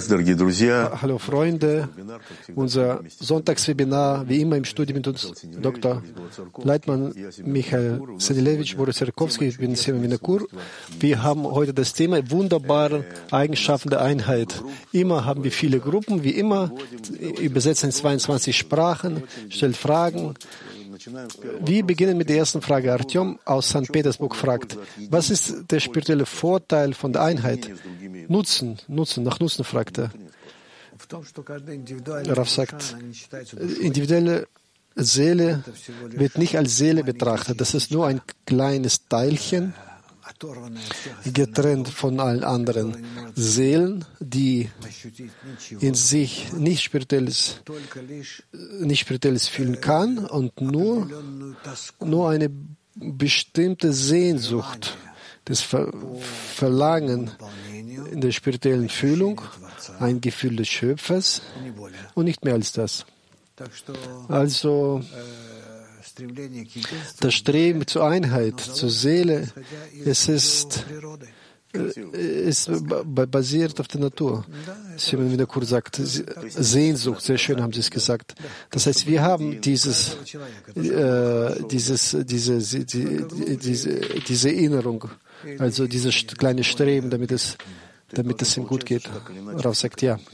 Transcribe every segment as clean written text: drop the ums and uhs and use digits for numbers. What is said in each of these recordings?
Hallo Freunde, unser Sonntagswebinar, wie immer im Studio mit uns Dr. Leitmann Michael Sedilewitsch, Boris Jarkowski, ich bin Semyon Vinokur. Wir haben heute das Thema wunderbare Eigenschaften der Einheit. Immer haben wir viele Gruppen, wie immer, übersetzen in 22 Sprachen, stellt Fragen. Wir beginnen mit der ersten Frage. Artyom aus St. Petersburg fragt, was ist der spirituelle Vorteil von der Einheit? Nutzen, nach Nutzen fragt er. Rav sagt, individuelle Seele wird nicht als Seele betrachtet. Das ist nur ein kleines Teilchen, getrennt von allen anderen Seelen, die in sich nicht Spirituelles fühlen kann und nur eine bestimmte Sehnsucht, das Verlangen in der spirituellen Fühlung, ein Gefühl des Schöpfers und nicht mehr als das. Also das Streben zur Einheit, zur Seele, es ist basiert auf der Natur. Semyon Vinokur sagt, Sehnsucht, sehr schön haben Sie es gesagt. Das heißt, wir haben diese Erinnerung, also dieses kleine Streben, damit es ihm gut geht. Rav sagt, ja.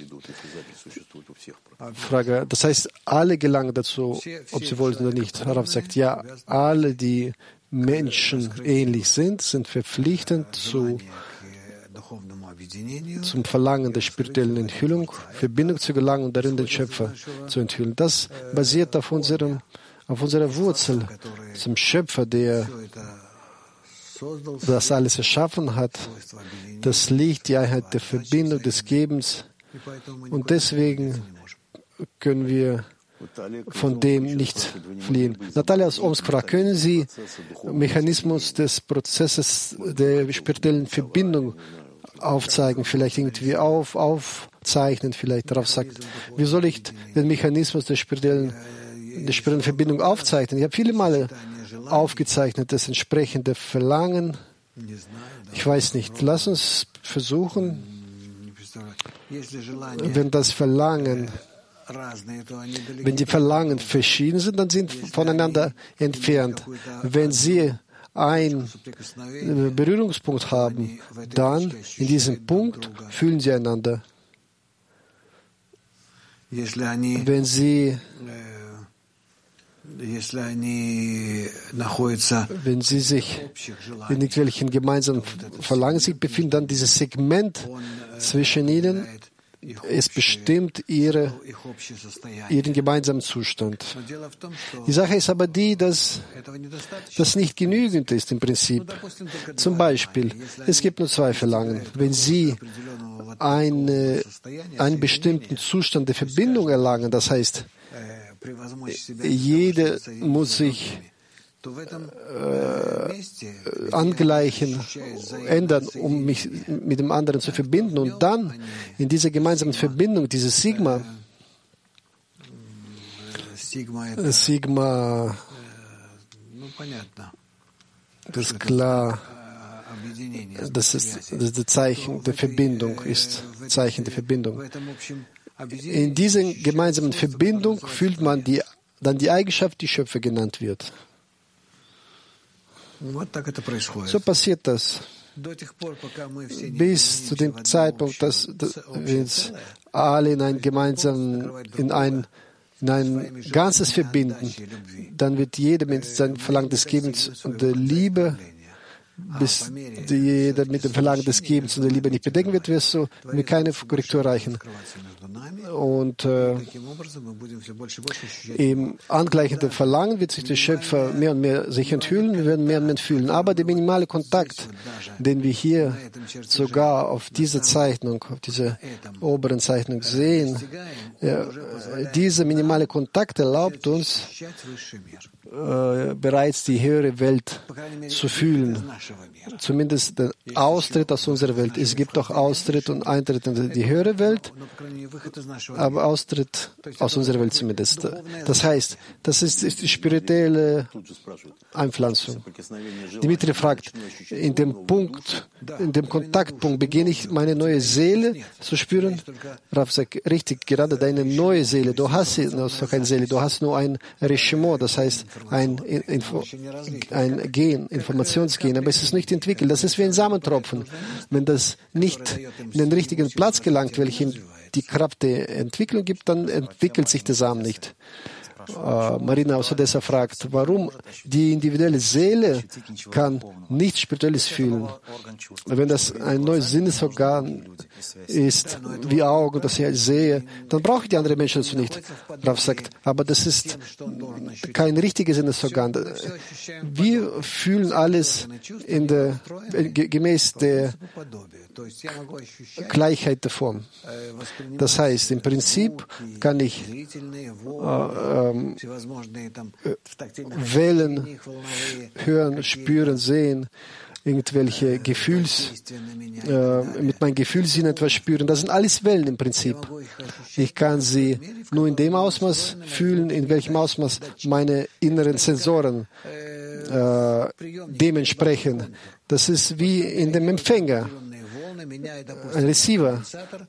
Frage, das heißt, alle gelangen dazu, ob sie wollen oder nicht. Rav sagt, ja, alle, die Menschen ähnlich sind verpflichtend zum Verlangen der spirituellen Enthüllung, Verbindung zu gelangen und darin den Schöpfer zu enthüllen. Das basiert auf unserer Wurzel, zum Schöpfer, der das alles erschaffen hat, das Licht, die Einheit der Verbindung, des Gebens. Und deswegen können wir von dem nicht fliehen. Natalia aus Omsk fragt, können Sie Mechanismus des Prozesses der spirituellen Verbindung aufzeigen, vielleicht irgendwie aufzeichnen, vielleicht darauf sagt, wie soll ich den Mechanismus der spirituellen Verbindung aufzeichnen? Ich habe viele Male aufgezeichnet, das entsprechende Verlangen. Ich weiß nicht. Lass uns versuchen, wenn die Verlangen verschieden sind, dann sind voneinander entfernt. Wenn sie einen Berührungspunkt haben, dann in diesem Punkt fühlen sie einander. Wenn sie sich in irgendwelchen gemeinsamen Verlangen sich befinden, dann dieses Segment zwischen ihnen, es bestimmt ihren gemeinsamen Zustand. Die Sache ist aber die, dass das nicht genügend ist im Prinzip. Zum Beispiel, es gibt nur zwei Verlangen. Wenn Sie einen bestimmten Zustand der Verbindung erlangen, das heißt, jeder muss sich angleichen, ändern, um mich mit dem anderen zu verbinden. Und dann in dieser gemeinsamen Verbindung, dieses Sigma, das ist klar, das Zeichen der Verbindung ist, Zeichen der Verbindung. In dieser gemeinsamen Verbindung fühlt man dann die Eigenschaft, die Schöpfer genannt wird. So passiert das. Bis zu dem Zeitpunkt, dass wir uns alle in ein Ganzes verbinden, dann wird jeder mit seinem Verlangen des Gebens und der Liebe, bis jeder mit dem Verlangen des Gebens und der Liebe nicht bedecken wird, wirst du keine Korrektur erreichen. Und im angleichenden Verlangen wird sich der Schöpfer mehr und mehr sich enthüllen, wir werden mehr und mehr fühlen. Aber der minimale Kontakt, den wir hier sogar auf dieser Zeichnung, auf dieser oberen Zeichnung sehen, dieser minimale Kontakt erlaubt uns, bereits die höhere Welt zu fühlen. Zumindest der Austritt aus unserer Welt. Es gibt auch Austritt und Eintritt in die höhere Welt, aber Austritt aus unserer Welt zumindest. Das heißt, das ist die spirituelle Einpflanzung. Dimitri fragt, in dem Kontaktpunkt beginne ich meine neue Seele zu spüren? Rav sagt, richtig, gerade deine neue Seele. Du hast noch keine Seele, du hast nur ein Regiment, das heißt ein Gen, Informationsgen, aber es ist nicht entwickelt. Das ist wie ein Samentropfen. Wenn das nicht in den richtigen Platz gelangt, welchem die Kraft der Entwicklung gibt, dann entwickelt sich der Samen nicht. Marina aus Odessa fragt, warum die individuelle Seele kann nichts Spirituelles fühlen. Wenn das ein neues Sinnesorgan ist, wie Augen, das ich sehe, dann brauche ich die anderen Menschen dazu nicht. Rav sagt, aber das ist kein richtiges Sinnesorgan. Wir fühlen alles gemäß der Gleichheit der Form. Das heißt, im Prinzip kann ich wählen, hören, spüren, sehen, irgendwelche mit meinen Gefühlssinnen etwas spüren. Das sind alles Wellen im Prinzip. Ich kann sie nur in dem Ausmaß fühlen, in welchem Ausmaß meine inneren Sensoren dementsprechend. Das ist wie in dem Empfänger. Ein Receiver,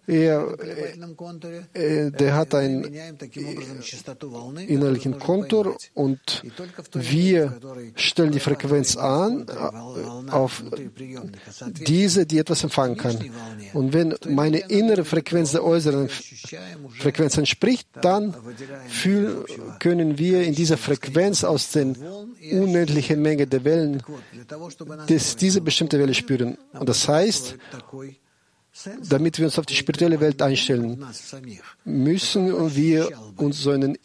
der hat einen innerlichen Kontur und wir stellen die Frequenz an auf diese, die etwas empfangen kann. Und wenn meine innere Frequenz der äußeren Frequenz entspricht, dann können wir in dieser Frequenz aus den unendlichen Menge der Wellen diese bestimmte Welle spüren. Und das heißt, damit wir uns auf die spirituelle Welt einstellen, müssen wir uns so einen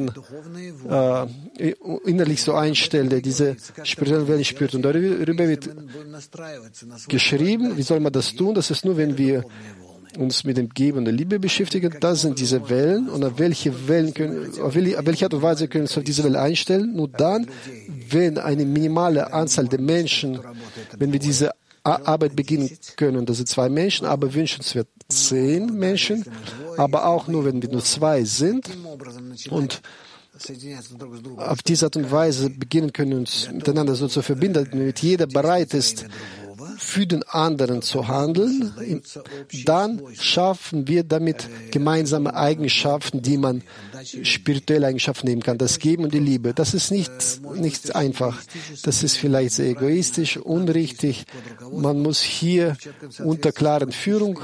innerlich so einstellen, der diese spirituelle Welt spürt. Und darüber wird geschrieben, wie soll man das tun? Das ist nur, wenn wir uns mit dem Geben und der Liebe beschäftigen. Das sind diese Wellen. Und auf welche Art und Weise können wir uns auf diese Welle einstellen? Nur dann, wenn eine minimale Anzahl der Menschen, wenn wir diese Arbeit beginnen können, das sind 2 Menschen, aber wünschenswert 10 Menschen, aber auch nur, wenn wir nur 2 sind und auf diese Art und Weise beginnen können, uns miteinander so zu verbinden, damit jeder bereit ist, für den anderen zu handeln, dann schaffen wir damit gemeinsame Eigenschaften, die man spirituelle Eigenschaften nehmen kann. Das Geben und die Liebe. Das ist nicht einfach. Das ist vielleicht sehr egoistisch, unrichtig. Man muss hier unter klaren Führung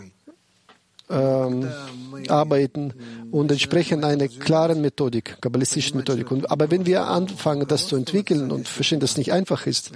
arbeiten und entsprechend einer klaren Methodik, kabbalistischen Methodik. Aber wenn wir anfangen, das zu entwickeln und verstehen, dass es nicht einfach ist,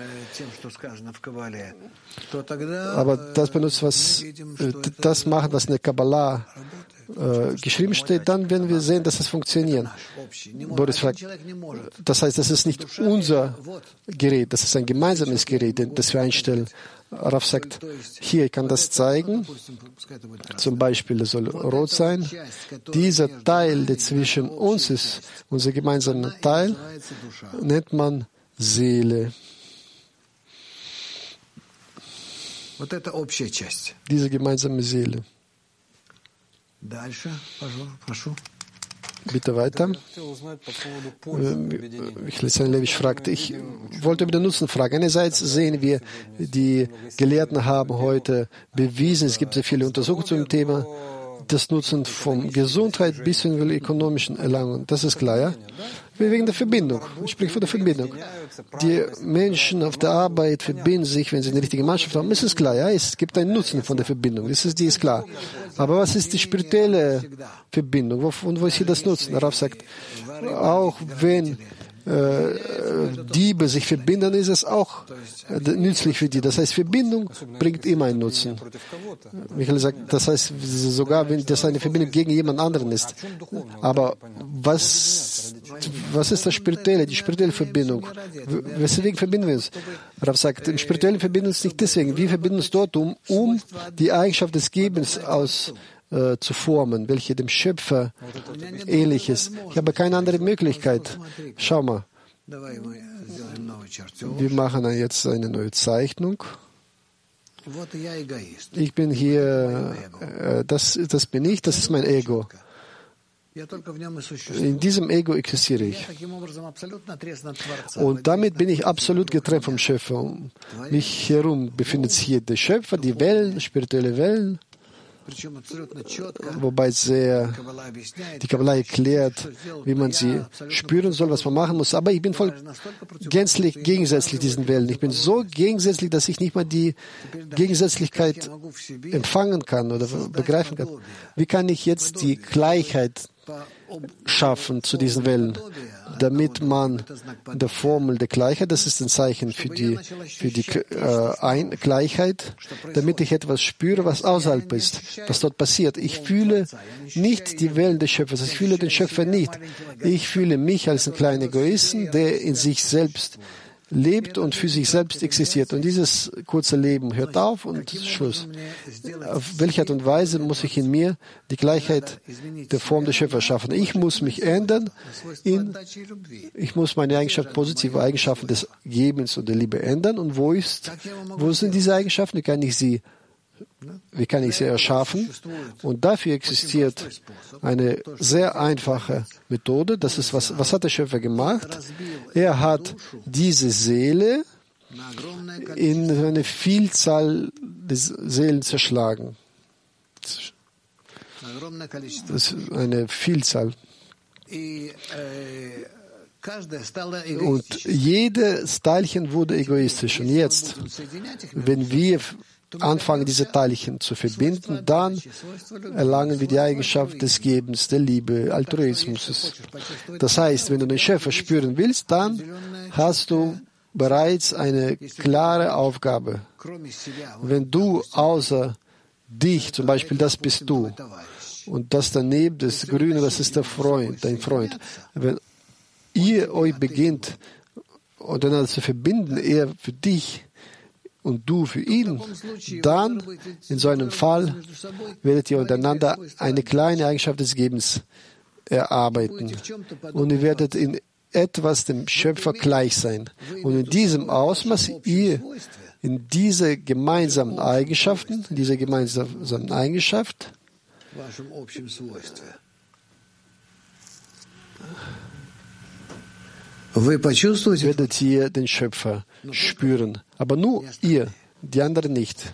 aber das machen, was in der Kabbalah geschrieben steht, dann werden wir sehen, dass es funktioniert. Boris fragt, das heißt, das ist nicht unser Gerät, das ist ein gemeinsames Gerät, das wir einstellen. Rav sagt, hier, ich kann das zeigen. Zum Beispiel, es soll rot sein. Dieser Teil, der zwischen uns ist, unser gemeinsamer Teil, nennt man Seele. Diese gemeinsame Seele. Bitte weiter. Michael Levich fragt, ich wollte über den Nutzen fragen. Einerseits sehen wir, die Gelehrten haben heute bewiesen, es gibt sehr viele Untersuchungen zum Thema, das Nutzen von Gesundheit bis zu den ökonomischen Erlangungen. Das ist klar, ja? Wegen der Verbindung. Ich spreche von der Verbindung. Die Menschen auf der Arbeit verbinden sich, wenn sie eine richtige Mannschaft haben. Es ist klar, ja? Es gibt einen Nutzen von der Verbindung. Die ist klar. Aber was ist die spirituelle Verbindung? Wo ist hier das Nutzen? Rav sagt, auch wenn Diebe sich verbinden, ist es auch nützlich für die. Das heißt, Verbindung bringt immer einen Nutzen. Michael sagt, das heißt, sogar wenn das eine Verbindung gegen jemand anderen ist. Aber was ist das Spirituelle, die spirituelle Verbindung? Weswegen verbinden wir uns? Rav sagt, die spirituelle Verbindung ist nicht deswegen. Wir verbinden uns dort, um die Eigenschaft des Gebens zu formen, welche dem Schöpfer ähnlich ist. Ich habe keine andere Möglichkeit. Schau mal, Wir machen jetzt eine neue Zeichnung. Ich bin hier, das bin ich, das ist mein Ego. In diesem Ego existiere ich. Und damit bin ich absolut getrennt vom Schöpfer. Um mich herum befindet sich hier der Schöpfer, die Wellen, spirituelle Wellen. Wobei die Kabbalah erklärt, wie man sie spüren soll, was man machen muss. Aber ich bin voll gänzlich gegensätzlich diesen Wellen. Ich bin so gegensätzlich, dass ich nicht mal die Gegensätzlichkeit empfangen kann oder begreifen kann. Wie kann ich jetzt die Gleichheit schaffen zu diesen Wellen, damit man in der Formel der Gleichheit, das ist ein Zeichen für die Gleichheit, damit ich etwas spüre, was außerhalb ist, was dort passiert. Ich fühle nicht die Wellen des Schöpfers, ich fühle den Schöpfer nicht. Ich fühle mich als einen kleinen Egoisten, der in sich selbst lebt und für sich selbst existiert. Und dieses kurze Leben hört auf und Schluss. Auf welche Art und Weise muss ich in mir die Gleichheit der Form des Schöpfers schaffen? Ich muss mich ändern. Ich muss meine positive Eigenschaften des Gebens und der Liebe ändern. Und wo sind diese Eigenschaften? Wie kann ich sie erschaffen? Und dafür existiert eine sehr einfache Methode. Das ist, was hat der Schöpfer gemacht? Er hat diese Seele in eine Vielzahl der Seelen zerschlagen. Das ist eine Vielzahl. Und jedes Teilchen wurde egoistisch. Und jetzt, wenn wir anfangen, diese Teilchen zu verbinden, dann erlangen wir die Eigenschaft des Gebens, der Liebe, Altruismus. Das heißt, wenn du den Schöpfer spüren willst, dann hast du bereits eine klare Aufgabe. Wenn du außer dich, zum Beispiel das bist du, und das daneben, das Grüne, das ist dein Freund. Wenn ihr euch beginnt, untereinander zu verbinden, er für dich, und du für ihn, dann, in so einem Fall, werdet ihr untereinander eine kleine Eigenschaft des Gebens erarbeiten. Und ihr werdet in etwas dem Schöpfer gleich sein. Und in diesem Ausmaß, in diese gemeinsamen Eigenschaften, werdet ihr den Schöpfer spüren. Aber nur ihr, die anderen nicht.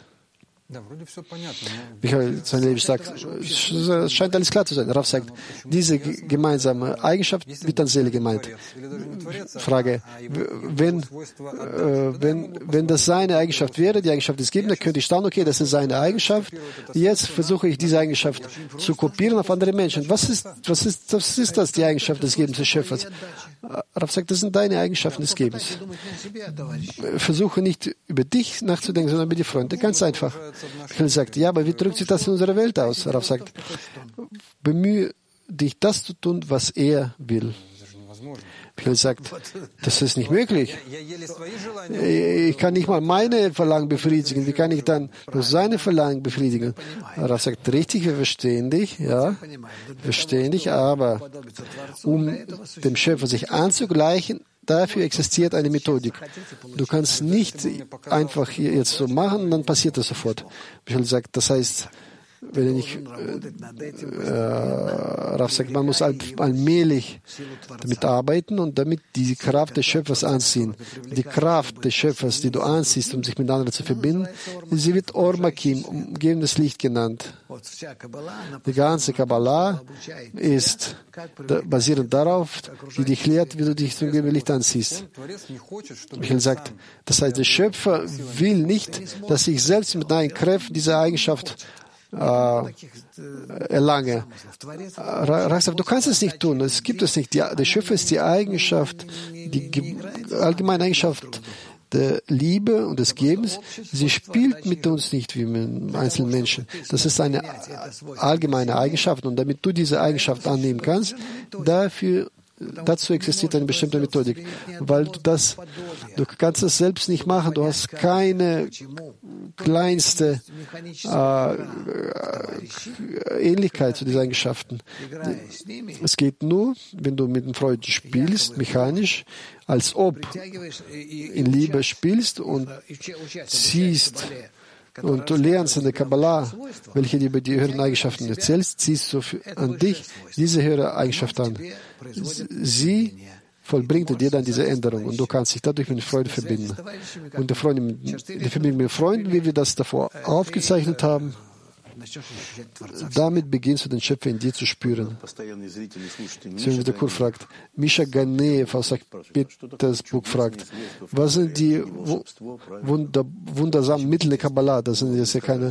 Michael Zanelewitsch sagt, es scheint alles klar zu sein. Rav sagt, diese gemeinsame Eigenschaft wird an Seele gemeint. Frage, wenn das seine Eigenschaft wäre, die Eigenschaft des Gebens, dann könnte ich staunen, okay, das ist seine Eigenschaft. Jetzt versuche ich, diese Eigenschaft zu kopieren auf andere Menschen. Was ist das, die Eigenschaft des Gebens des Schöpfers? Rav sagt, das sind deine Eigenschaften des Gebens. Versuche nicht über dich nachzudenken, sondern über die Freunde. Ganz einfach. Michael sagt, ja, aber wie drückt sich das in unserer Welt aus? Rav sagt, bemühe dich, das zu tun, was er will. Michael sagt, das ist nicht möglich. Ich kann nicht mal meine Verlangen befriedigen. Wie kann ich dann nur seine Verlangen befriedigen? Rav sagt, richtig, wir verstehen dich, ja, verstehen dich, aber um dem Schöpfer sich anzugleichen, dafür existiert eine Methodik. Du kannst nicht einfach hier jetzt so machen und dann passiert das sofort. Michael sagt, das heißt, wenn ich, Rav sagt, man muss allmählich damit arbeiten und damit die Kraft des Schöpfers anziehen. Die Kraft des Schöpfers, die du anziehst, um sich mit anderen zu verbinden, sie wird Ormakim, umgebendes Licht genannt. Die ganze Kabbalah ist basierend darauf, die dich lehrt, wie du dich zum umgebenden Licht anziehst. Michael sagt, das heißt, der Schöpfer will nicht, dass ich selbst mit meinen Kräften diese Eigenschaft erlange. Du kannst es nicht tun, es gibt es nicht. Der Schöpfer ist die Eigenschaft, die allgemeine Eigenschaft der Liebe und des Gebens. Sie spielt mit uns nicht wie mit einzelnen Menschen. Das ist eine allgemeine Eigenschaft und damit du diese Eigenschaft annehmen kannst, dafür dazu existiert eine bestimmte Methodik, weil du kannst das selbst nicht machen, du hast keine kleinste Ähnlichkeit zu diesen Eigenschaften. Es geht nur, wenn du mit den Freunden spielst, mechanisch, als ob in Liebe spielst und ziehst und du lernst in der Kabbalah, welche dir über die höheren Eigenschaften erzählst, ziehst du an dich diese höhere Eigenschaft an. Sie vollbringt dir dann diese Änderung und du kannst dich dadurch mit Freude verbinden. Und die Verbindung mit Freunden, wie wir das davor aufgezeichnet haben, damit beginnst du den Schöpfer in dir zu spüren. Der Kur fragt, Misha Ganeev aus St. Petersburg fragt, was sind die wundersamen Mittel der Kabbalah? Das sind jetzt ja keine.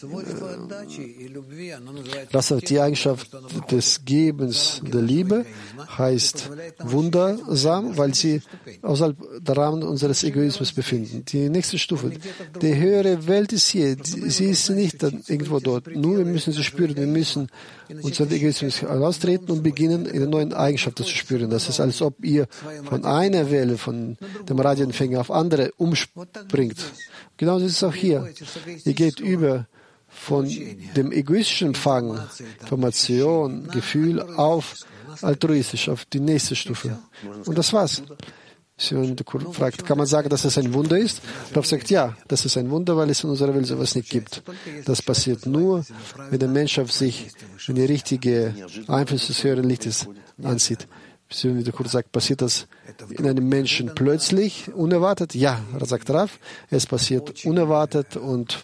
Die Eigenschaft des Gebens der Liebe heißt wundersam, weil sie außerhalb der Rahmen unseres Egoismus befinden. Die nächste Stufe, die höhere Welt ist hier. Sie ist nicht irgendwo dort. Nur wir müssen sie spüren, wir müssen unseren Egoismus austreten und beginnen, eine neue Eigenschaft zu spüren. Das ist, als ob ihr von einer Welle, von dem Radioempfänger auf andere umspringt. Genauso ist es auch hier. Ihr geht über von dem egoistischen Empfang, Information, Gefühl auf altruistisch, auf die nächste Stufe. Und das war's. Fragt, kann man sagen, dass es ein Wunder ist? Rav sagt, ja, das ist ein Wunder, weil es in unserer Welt sowas nicht gibt. Das passiert nur, wenn der Mensch auf sich eine richtige Einfluss des höheren Lichtes anzieht. Sagt, passiert das in einem Menschen plötzlich, unerwartet? Ja, sagt Rav, es passiert unerwartet und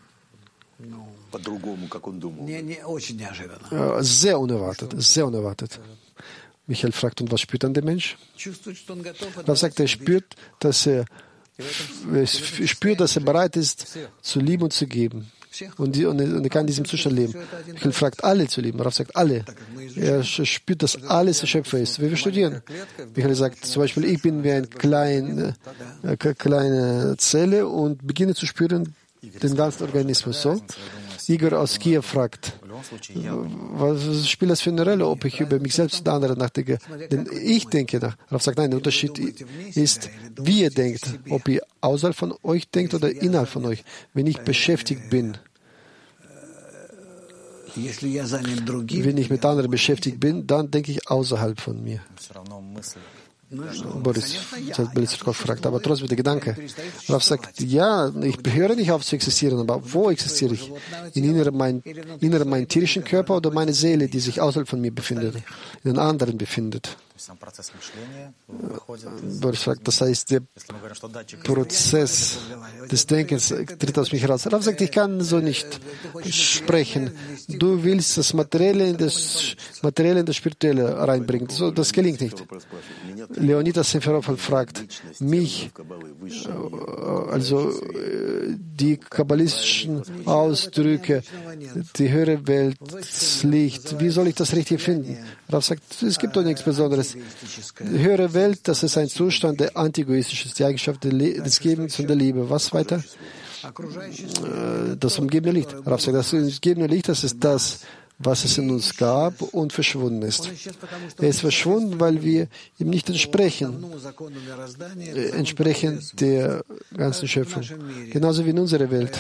sehr unerwartet, sehr unerwartet. Michael fragt, und was spürt dann der Mensch? Rav sagt, er spürt, dass er bereit ist, zu lieben und zu geben. Und er kann in diesem Zustand leben. Michael fragt, alle zu lieben. Rav sagt, alle. Er spürt, dass alles der Schöpfer ist. Wie wir studieren. Michael sagt, zum Beispiel, ich bin wie eine kleine Zelle und beginne zu spüren den ganzen Organismus. So. Igor aus Kiew fragt, was spielt das für eine Rolle, ob ich über mich selbst und andere nachdenke? Denn ich denke nach. Rav sagt, nein, der Unterschied ist, wie ihr denkt. Ob ihr außerhalb von euch denkt oder innerhalb von euch. Wenn ich beschäftigt bin, wenn ich mit anderen beschäftigt bin, dann denke ich außerhalb von mir. Boris Belizurkov fragt, aber trotzdem der Gedanke. Rav sagt, ja, ich höre nicht auf zu existieren, aber wo existiere ich? In innerem meinen tierischen Körper oder meine Seele, die sich außerhalb von mir befindet, in einem anderen befindet? Boris fragt, das heißt, der Prozess des Denkens tritt aus mich heraus. Rav sagt, ich kann so nicht sprechen. Du willst das Materielle in das Spirituelle reinbringen. Das gelingt nicht. Leonidas Semferov fragt mich, also die kabbalistischen Ausdrücke, die höhere Welt, das Licht, wie soll ich das richtig finden? Rav sagt, es gibt doch nichts Besonderes. Die höhere Welt, das ist ein Zustand, der antiegoistisch ist, die Eigenschaft des Gebens und der Liebe. Was weiter? Das umgebende Licht. Rav sagt, das umgebende Licht, das ist das, was es in uns gab und verschwunden ist. Er ist verschwunden, weil wir ihm nicht entsprechen der ganzen Schöpfung. Genauso wie in unserer Welt.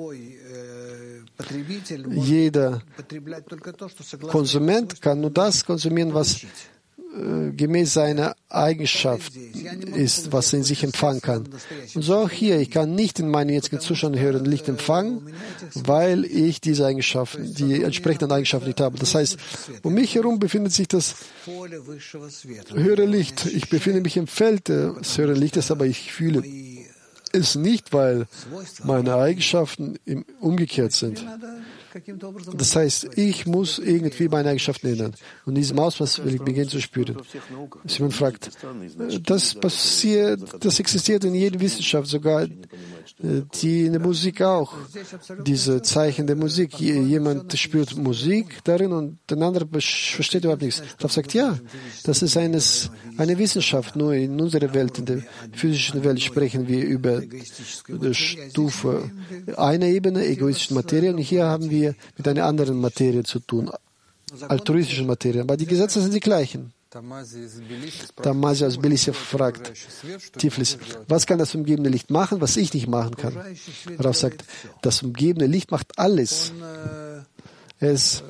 Jeder Konsument kann nur das konsumieren, was gemäß seiner Eigenschaft ist, was er in sich empfangen kann. Und so auch hier, ich kann nicht in meinem jetzigen Zustand höheren Licht empfangen, weil ich diese Eigenschaften, die entsprechenden Eigenschaften nicht habe. Das heißt, um mich herum befindet sich das höhere Licht. Ich befinde mich im Feld des höheren Lichtes, aber ich fühle es nicht, weil meine Eigenschaften umgekehrt sind. Das heißt, ich muss irgendwie meine Eigenschaften ändern. Und in diesem Ausmaß will ich beginnen zu spüren. Simon fragt, das existiert in jeder Wissenschaft, sogar in der Musik auch. Diese Zeichen der Musik. Jemand spürt Musik darin und der andere versteht überhaupt nichts. Rav sagt, ja, das ist eine Wissenschaft. Nur in unserer Welt, in der physischen Welt, sprechen wir über die Stufe einer Ebene, egoistische Materie. Und hier haben wir mit einer anderen Materie zu tun, altruistischen Materie. Aber die Gesetze sind die gleichen. Tamasi aus Tbilisi fragt Tiflis, was kann das umgebende Licht machen, was ich nicht machen kann? Rav sagt, das umgebende Licht macht alles. Es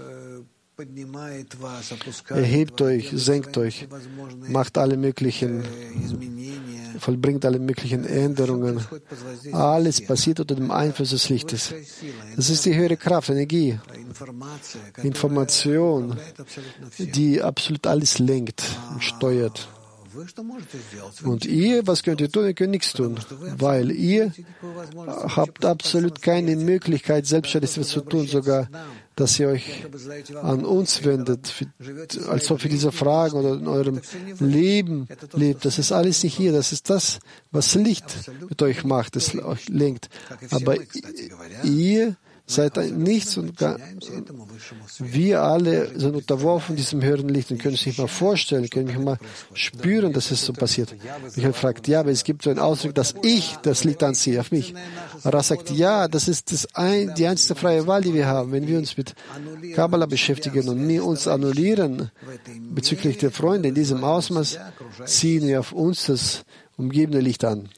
erhebt euch, senkt euch, macht alle möglichen, vollbringt alle möglichen Änderungen. Alles passiert unter dem Einfluss des Lichtes. Das ist die höhere Kraft, Energie, Information, die absolut alles lenkt und steuert. Und ihr, was könnt ihr tun? Ihr könnt nichts tun, weil ihr habt absolut keine Möglichkeit, selbstständig etwas zu tun, sogar, dass ihr euch an uns wendet, als ob ihr diese Fragen oder in eurem Leben lebt. Das ist alles nicht hier. Das ist das, was Licht mit euch macht, das euch lenkt. Aber ihr seid nichts und wir alle sind unterworfen diesem höheren Licht und können es nicht mal vorstellen, können nicht mal spüren, dass es so passiert. Michael fragt, ja, aber es gibt so einen Ausdruck, dass ich das Licht anziehe auf mich. Ara sagt, ja, das ist die einzige freie Wahl, die wir haben. Wenn wir uns mit Kabbalah beschäftigen und uns annullieren bezüglich der Freunde in diesem Ausmaß, ziehen wir auf uns das umgebende Licht an.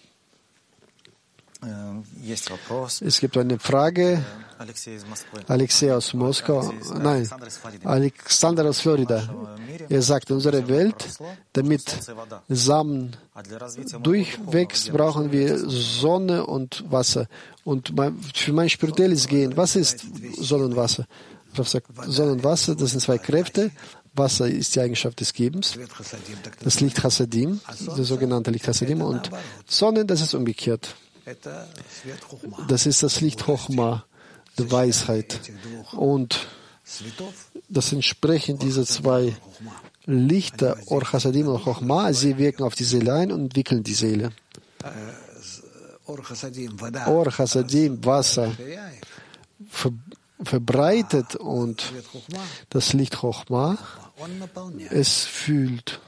Es gibt eine Frage. Alexei aus Moskau. Nein, Alexander aus Florida. Er sagt, in unserer Welt, damit Samen durchwächst, brauchen wir Sonne und Wasser. Und für mein spirituelles Gehen, was ist Sonne und Wasser? Rav sagt, Sonne und Wasser, das sind zwei Kräfte. Wasser ist die Eigenschaft des Gebens, das Licht Chassadim, das sogenannte Licht Chassadim. Und Sonne, das ist umgekehrt. Das ist das Licht Chochma, der Weisheit. Und das entsprechend dieser zwei Lichter, Or Chassadim und Chochma, sie wirken auf die Seele ein und entwickeln die Seele. Or Chassadim, Wasser, verbreitet und das Licht Chochma, es fühlt.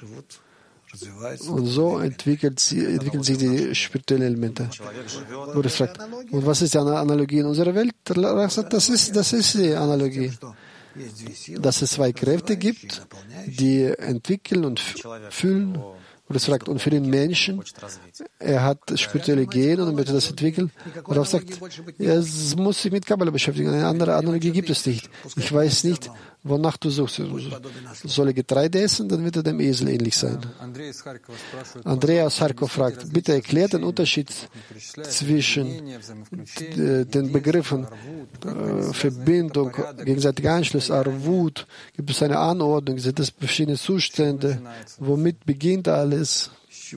Und so entwickeln sich die spirituellen Elemente. Boris fragt, und was ist die Analogie in unserer Welt? Das ist die Analogie. Dass es zwei Kräfte gibt, die entwickeln und fühlen. Boris fragt, und für den Menschen, er hat spirituelle Gene und möchte das entwickeln. Und er sagt, er muss sich mit Kabbalah beschäftigen. Eine andere Analogie gibt es nicht. Ich weiß nicht, wonach du suchst. Soll er Getreide essen, dann wird er dem Esel ähnlich sein. Andrea aus Charkow fragt, bitte erklärt den Unterschied zwischen den Begriffen Verbindung, gegenseitiger Einschluss, Arvut. Gibt es eine Anordnung? Sind das verschiedene Zustände? Womit beginnt alles?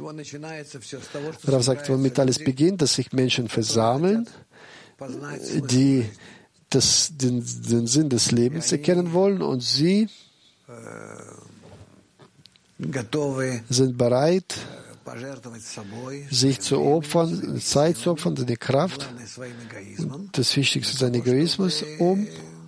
Rav sagt, womit alles beginnt, dass sich Menschen versammeln, die den Sinn des Lebens erkennen wollen, und sie sind bereit, sich zu opfern, Zeit zu opfern, seine Kraft. Und das Wichtigste ist sein Egoismus, um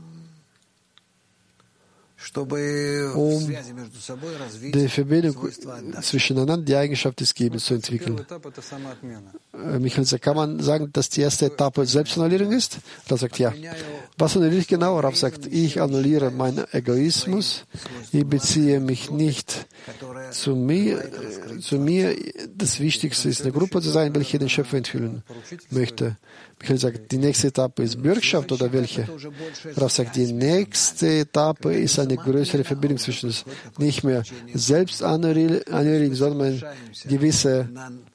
die Verbindung zwischeneinander, die Eigenschaft des Gebens zu entwickeln. Michael sagt, kann man sagen, dass die erste Etappe Selbstannullierung ist? Rav sagt, ja. Was annulliere ich genau? Rav sagt, ich annulliere meinen Egoismus, ich beziehe mich nicht zu mir. Das Wichtigste ist, eine Gruppe zu sein, welche den Schöpfer enthüllen möchte. Michael sagt, die nächste Etappe ist Bürgschaft oder welche? Rav sagt, die nächste Etappe ist eine größere Verbindung zwischen uns. Nicht mehr Selbstannullierung, sondern eine gewisse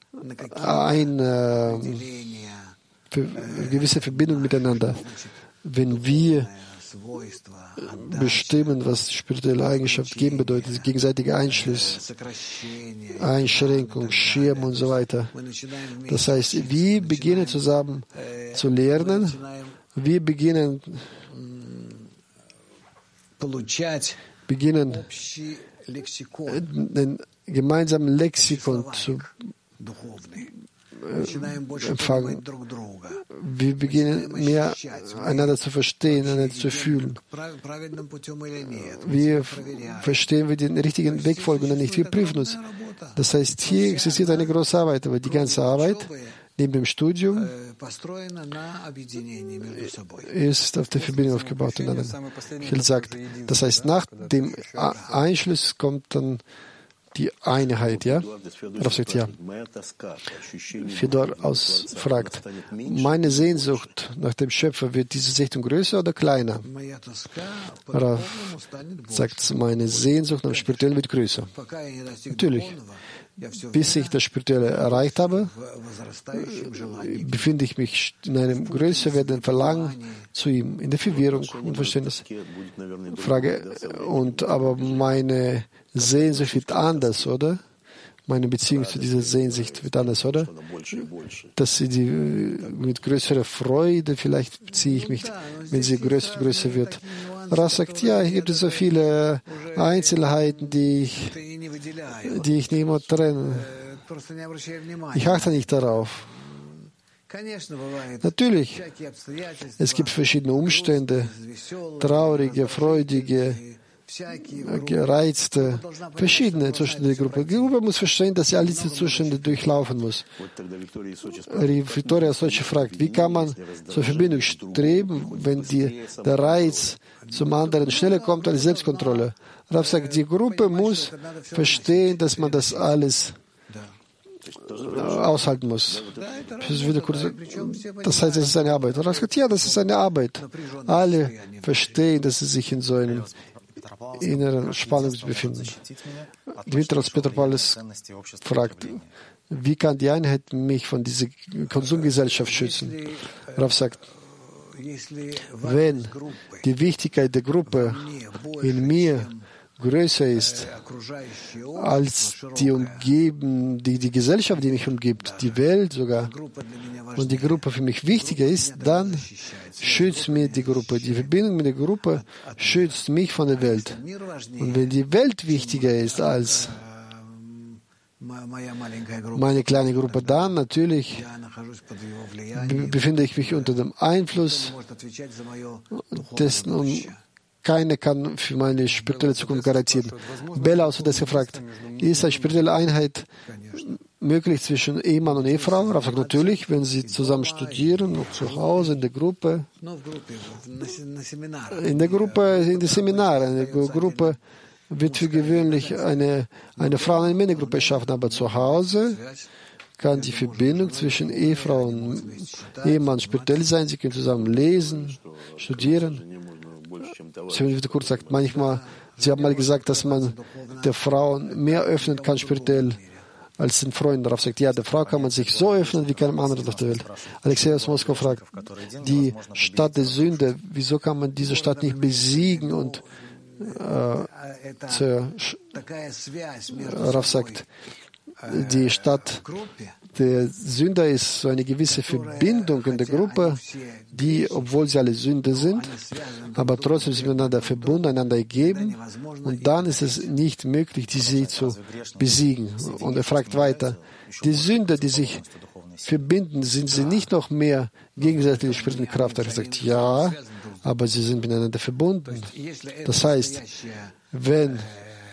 Verbindung miteinander. Wenn wir bestimmen, was spirituelle Eigenschaft geben bedeutet, gegenseitiger Einschluss, Einschränkung, Schirm und so weiter. Das heißt, wir beginnen zusammen zu lernen, wir beginnen ein gemeinsames Lexikon zu empfangen. Wir beginnen mehr einander zu verstehen, einander zu fühlen. Wir verstehen, wie den richtigen Weg folgen oder nicht. Wir prüfen uns. Das heißt, hier existiert eine große Arbeit, aber die ganze Arbeit neben dem Studium ist auf der Verbindung aufgebaut. Michael sagt, das heißt, nach dem Einschluss kommt dann die Einheit, ja? Rav sagt, ja. Fedor fragt, meine Sehnsucht nach dem Schöpfer, wird diese Sehnsucht größer oder kleiner? Rav sagt, meine Sehnsucht nach dem Spirituellen wird größer. Natürlich. Bis ich das Spirituelle erreicht habe, befinde ich mich in einem größer werdenden Verlangen zu ihm, in der Verwirrung und Verständnis. Frage, aber meine Sehnsucht wird anders, oder? Meine Beziehung zu dieser Sehnsucht wird anders, oder? Dass sie mit größerer Freude, vielleicht ziehe ich mich, wenn sie größer und größer wird. Rav sagt, ja, hier gibt es so viele Einzelheiten, die ich nicht immer trenne. Ich achte nicht darauf. Natürlich, es gibt verschiedene Umstände, traurige, freudige, gereizte, verschiedene Zustände der Gruppe. Die Gruppe muss verstehen, dass sie alle diese Zustände durchlaufen muss. Victoria Sochi fragt, wie kann man zur Verbindung streben, wenn der Reiz zum anderen schneller kommt als Selbstkontrolle? Rav sagt, die Gruppe muss verstehen, dass man das alles aushalten muss. Das heißt, es ist eine Arbeit. Rav sagt, ja, das ist eine Arbeit. Alle verstehen, dass sie sich in so einem inneren Spannung befinden. Dmitros Petropoulos fragt, wie kann die Einheit mich von dieser Konsumgesellschaft schützen? Rav sagt, wenn die Wichtigkeit der Gruppe in mir größer ist als die Gesellschaft, die mich umgibt, die Welt sogar, und die Gruppe für mich wichtiger ist, dann schützt mir die Gruppe. Die Verbindung mit der Gruppe schützt mich von der Welt. Und wenn die Welt wichtiger ist als meine kleine Gruppe, dann natürlich befinde ich mich unter dem Einfluss dessen und keiner kann für meine spirituelle Zukunft garantieren. Bella hat das gefragt. Ist eine spirituelle Einheit möglich zwischen Ehemann und Ehefrau? Rav sagt, natürlich, wenn sie zusammen studieren, noch zu Hause, in der Gruppe. In den Seminaren. In der Gruppe wird für gewöhnlich eine Frau- und eine Männergruppe schaffen, aber zu Hause kann die Verbindung zwischen Ehefrau und Ehemann spirituell sein. Sie können zusammen lesen, studieren. Kurz sagt, manchmal, Sie haben mal gesagt, dass man der Frauen mehr öffnen kann spirituell als den Freunden. Darauf sagt, ja, der Frau kann man sich so öffnen wie keinem anderen auf der Welt. Alexei aus Moskau fragt, die Stadt der Sünde, wieso kann man diese Stadt nicht besiegen und Rav sagt, die Stadt der Sünder ist so eine gewisse Verbindung in der Gruppe, die, obwohl sie alle Sünder sind, aber trotzdem sind miteinander verbunden, einander ergeben, und dann ist es nicht möglich, sie zu besiegen. Und er fragt weiter, die Sünder, die sich verbinden, sind sie nicht noch mehr gegenseitige spirituelle Kraft? Er sagt, ja, aber sie sind miteinander verbunden. Das heißt, wenn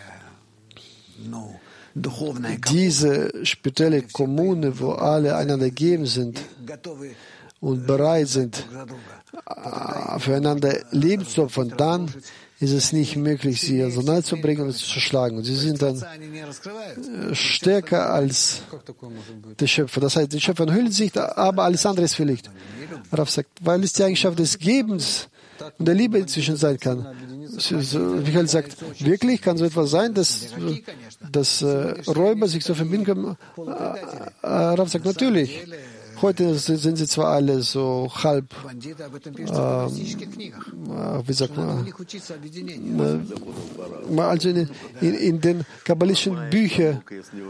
diese spirituelle Kommune, wo alle einander gegeben sind und bereit sind, füreinander Leben zu opfern, dann ist es nicht möglich, sie auseinanderzubringen und zu schlagen. Und sie sind dann stärker als der Schöpfer. Das heißt, der Schöpfer enthüllt sich, aber alles andere ist verlegt. Rav sagt, weil es die Eigenschaft des Gebens und der Liebe inzwischen sein kann. Michael sagt, wirklich kann so etwas sein, dass Räuber sich so verbinden können? Rav sagt, natürlich. Heute sind sie zwar alle so halb, wie sagt man, also in den kabbalistischen Büchern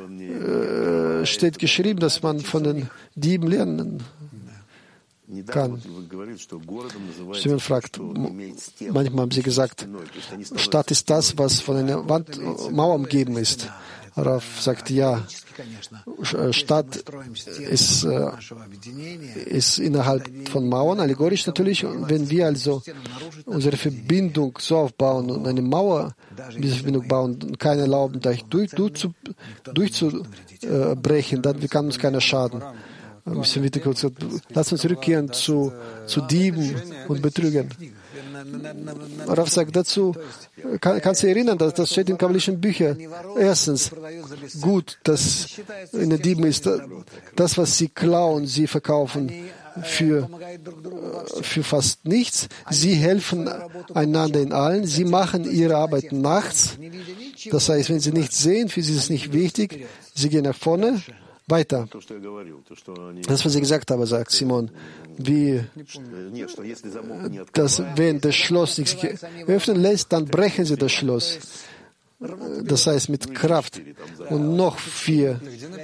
steht geschrieben, dass man von den Dieben lernen kann. Simon fragt, manchmal haben sie gesagt, Stadt ist das, was von einer Mauer umgeben ist. Rav sagt, ja, Stadt ist innerhalb von Mauern, allegorisch natürlich. Und wenn wir also unsere Verbindung so aufbauen und eine Mauer diese Verbindung bauen und keiner erlauben, durchzubrechen, dann kann uns keiner schaden. Lass uns zurückkehren zu Dieben und Betrügern. Rav sagt dazu, kannst du erinnern, dass das steht in kabbalistischen Büchern. Erstens, gut, dass in den Dieben ist, das, was sie klauen, sie verkaufen für fast nichts. Sie helfen einander in allen. Sie machen ihre Arbeit nachts. Das heißt, wenn sie nichts sehen, für sie ist es nicht wichtig. Sie gehen nach vorne. Weiter. Das, was ich gesagt habe, sagt Simon, dass wenn das Schloss nicht öffnen lässt, dann brechen sie das Schloss. Das heißt mit Kraft. Und noch 4.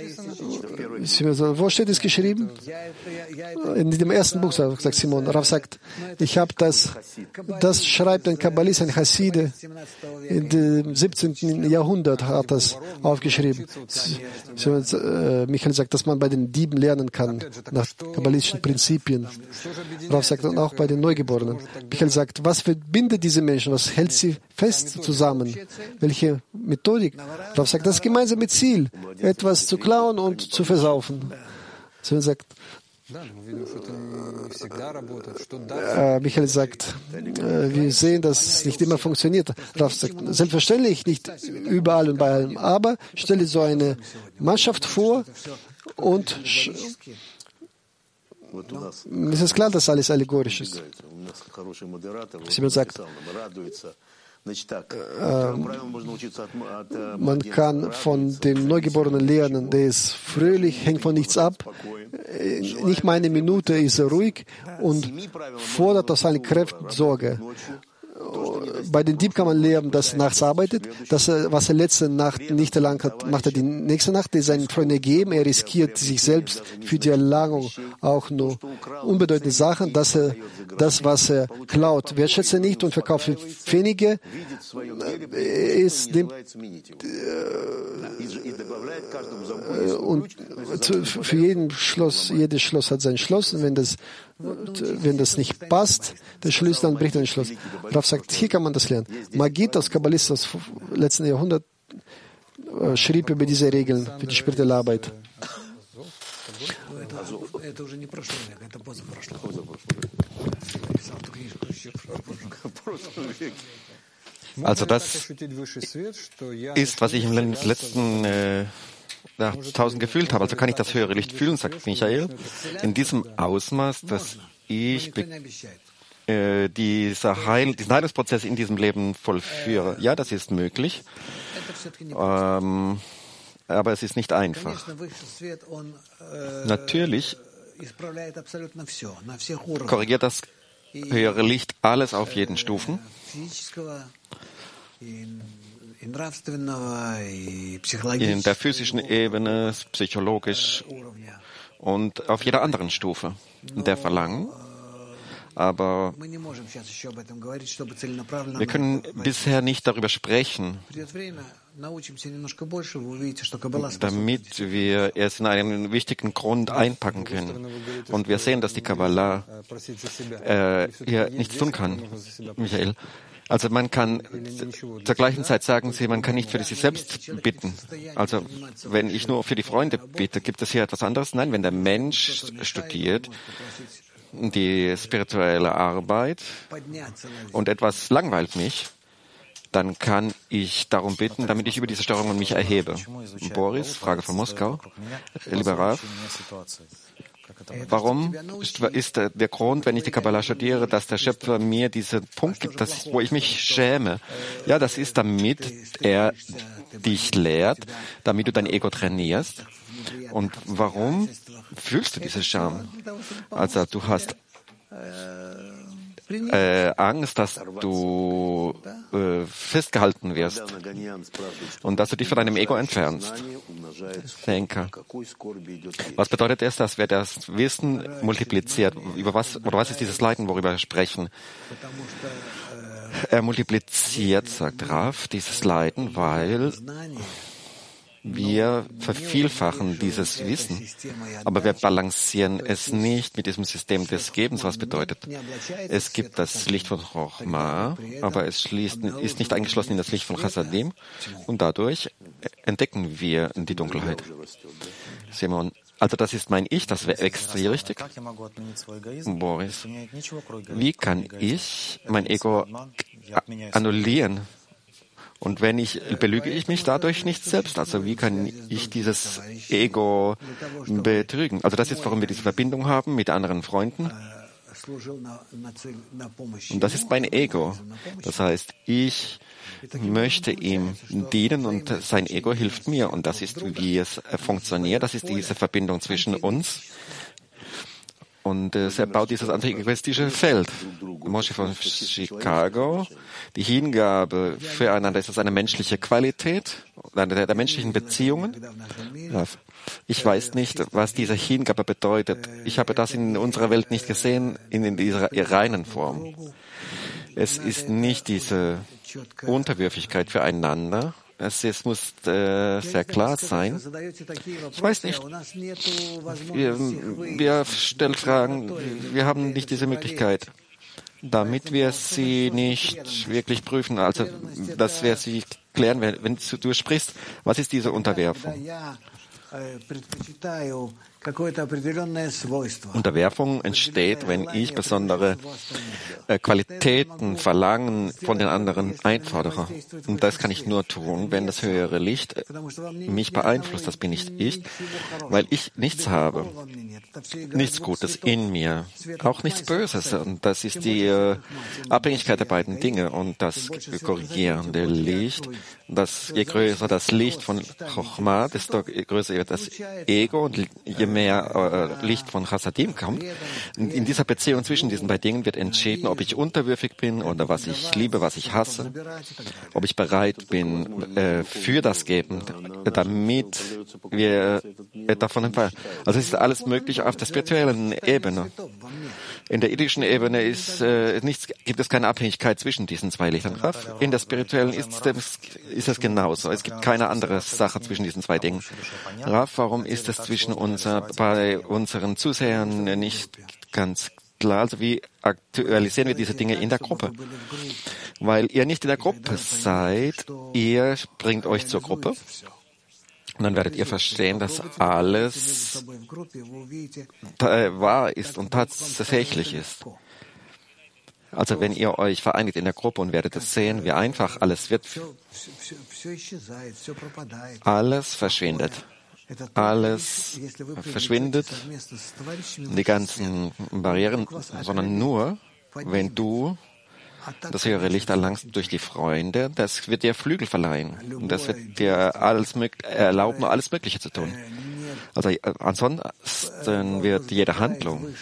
Wo steht es geschrieben? In dem ersten Buch, sagt Simon. Rav sagt, ich habe das schreibt ein Kabbalist, ein Hasside. In dem 17. Jahrhundert hat das aufgeschrieben. Michael sagt, dass man bei den Dieben lernen kann, nach kabbalistischen Prinzipien. Rav sagt, und auch bei den Neugeborenen. Michael sagt, was verbindet diese Menschen? Was hält sie fest zusammen? Welche Methodik? Rav sagt, das gemeinsame Ziel, etwas zu klauen und zu versaufen. So sagt, Michael sagt, wir sehen, dass es nicht immer funktioniert. Rav sagt, selbstverständlich nicht überall und bei allem, aber stelle so eine Mannschaft vor und es ist klar, dass alles allegorisch ist. Simon sagt, man kann von dem Neugeborenen lernen, der ist fröhlich, hängt von nichts ab, nicht mal eine Minute ist er ruhig und fordert aus allen Kräften Sorge. Bei den Dieb kann man lernen, dass er nachts arbeitet, dass er, was er letzte Nacht nicht erlangt hat, macht er die nächste Nacht, er seinen Freunden geben, er riskiert sich selbst für die Erlangung auch nur unbedeutende Sachen, dass er das, was er klaut, wertschätzt er nicht und verkauft für Pfennige, und für jedes Schloss hat sein Schloss, und wenn das nicht passt, der Schlüssel, dann bricht er ein Schloss. Rav sagt, hier kann man das lernen. Magid, aus Kabbalist aus dem letzten Jahrhundert, schrieb über diese Regeln für die spirituelle Arbeit. Also das ist, was ich im letzten 1000 gefühlt habe. Also kann ich das höhere Licht fühlen, sagt Michael, in diesem Ausmaß, dass ich diesen Heilungsprozess in diesem Leben vollführe. Ja, das ist möglich, aber es ist nicht einfach. Natürlich korrigiert das höhere Licht alles auf jeden Stufen. In der physischen Ebene, psychologisch und auf jeder anderen Stufe der Verlangen. Aber wir können bisher nicht darüber sprechen, damit wir es in einen wichtigen Grund einpacken können. Und wir sehen, dass die Kabbalah hier nichts tun kann, Michael. Also man kann zur gleichen Zeit sagen Sie, man kann nicht für sich selbst bitten. Also wenn ich nur für die Freunde bitte, gibt es hier etwas anderes? Nein, wenn der Mensch studiert, die spirituelle Arbeit und etwas langweilt mich, dann kann ich darum bitten, damit ich über diese Störungen mich erhebe. Boris, Frage von Moskau. Lieber Rav, warum ist der Grund, wenn ich die Kabbalah studiere, dass der Schöpfer mir diesen Punkt gibt, wo ich mich schäme? Ja, das ist, damit er dich lehrt, damit du dein Ego trainierst. Und warum fühlst du diese Scham? Also du hast Angst, dass du festgehalten wirst und dass du dich von deinem Ego entfernst. Denke. Was bedeutet es, dass wir das Wissen multipliziert? Über was ist dieses Leiden, worüber wir sprechen? Er multipliziert, sagt Rav, dieses Leiden, weil wir vervielfachen dieses Wissen, aber wir balancieren es nicht mit diesem System des Gebens, was bedeutet, es gibt das Licht von Chochma, aber es ist nicht eingeschlossen in das Licht von Chassadim und dadurch entdecken wir die Dunkelheit. Simon, Also das ist mein Ich, das wächst hier richtig. Boris, wie kann ich mein Ego annullieren? Und belüge ich mich dadurch nicht selbst? Also wie kann ich dieses Ego betrügen? Also das ist, warum wir diese Verbindung haben mit anderen Freunden. Und das ist mein Ego. Das heißt, ich möchte ihm dienen und sein Ego hilft mir. Und das ist, wie es funktioniert. Das ist diese Verbindung zwischen uns. Und er baut dieses antiegoistische Feld. Moshe von Chicago, die Hingabe füreinander, ist das eine menschliche Qualität, eine der menschlichen Beziehungen? Ich weiß nicht, was diese Hingabe bedeutet. Ich habe das in unserer Welt nicht gesehen, in dieser reinen Form. Es ist nicht diese Unterwürfigkeit füreinander. Es muss sehr klar sein. Ich weiß nicht. Wir stellen Fragen, wir haben nicht diese Möglichkeit, damit wir sie nicht wirklich prüfen. Also, dass wir sie klären, wenn du sprichst, was ist diese Unterwerfung? Unterwerfung entsteht, wenn ich besondere Qualitäten, Verlangen von den anderen einfordere. Und das kann ich nur tun, wenn das höhere Licht mich beeinflusst. Das bin nicht ich, weil ich nichts habe. Nichts Gutes in mir. Auch nichts Böses. Und das ist die Abhängigkeit der beiden Dinge. Und das korrigierende Licht, je größer das Licht von Chochma, desto größer wird das Ego. Und je mehr Licht von Chassadim kommt. In dieser Beziehung zwischen diesen beiden Dingen wird entschieden, ob ich unterwürfig bin oder was ich liebe, was ich hasse, ob ich bereit bin für das Geben, damit wir davon entfallen. Also es ist alles möglich auf der spirituellen Ebene. In der irdischen Ebene gibt es keine Abhängigkeit zwischen diesen zwei Lichtern. In der spirituellen ist es genauso. Es gibt keine andere Sache zwischen diesen zwei Dingen. Raff, warum ist es bei unseren Zusehern nicht ganz klar? Also wie aktualisieren wir diese Dinge in der Gruppe? Weil ihr nicht in der Gruppe seid, ihr bringt euch zur Gruppe. Und dann werdet ihr verstehen, dass alles wahr ist und tatsächlich ist. Also wenn ihr euch vereinigt in der Gruppe und werdet es sehen, wie einfach alles wird. Alles verschwindet. Alles verschwindet, die ganzen Barrieren, sondern nur, wenn du das höhere Licht erlangst durch die Freunde, das wird dir Flügel verleihen. Und das wird dir erlauben, alles Mögliche zu tun. Also ansonsten wird jede Handlung,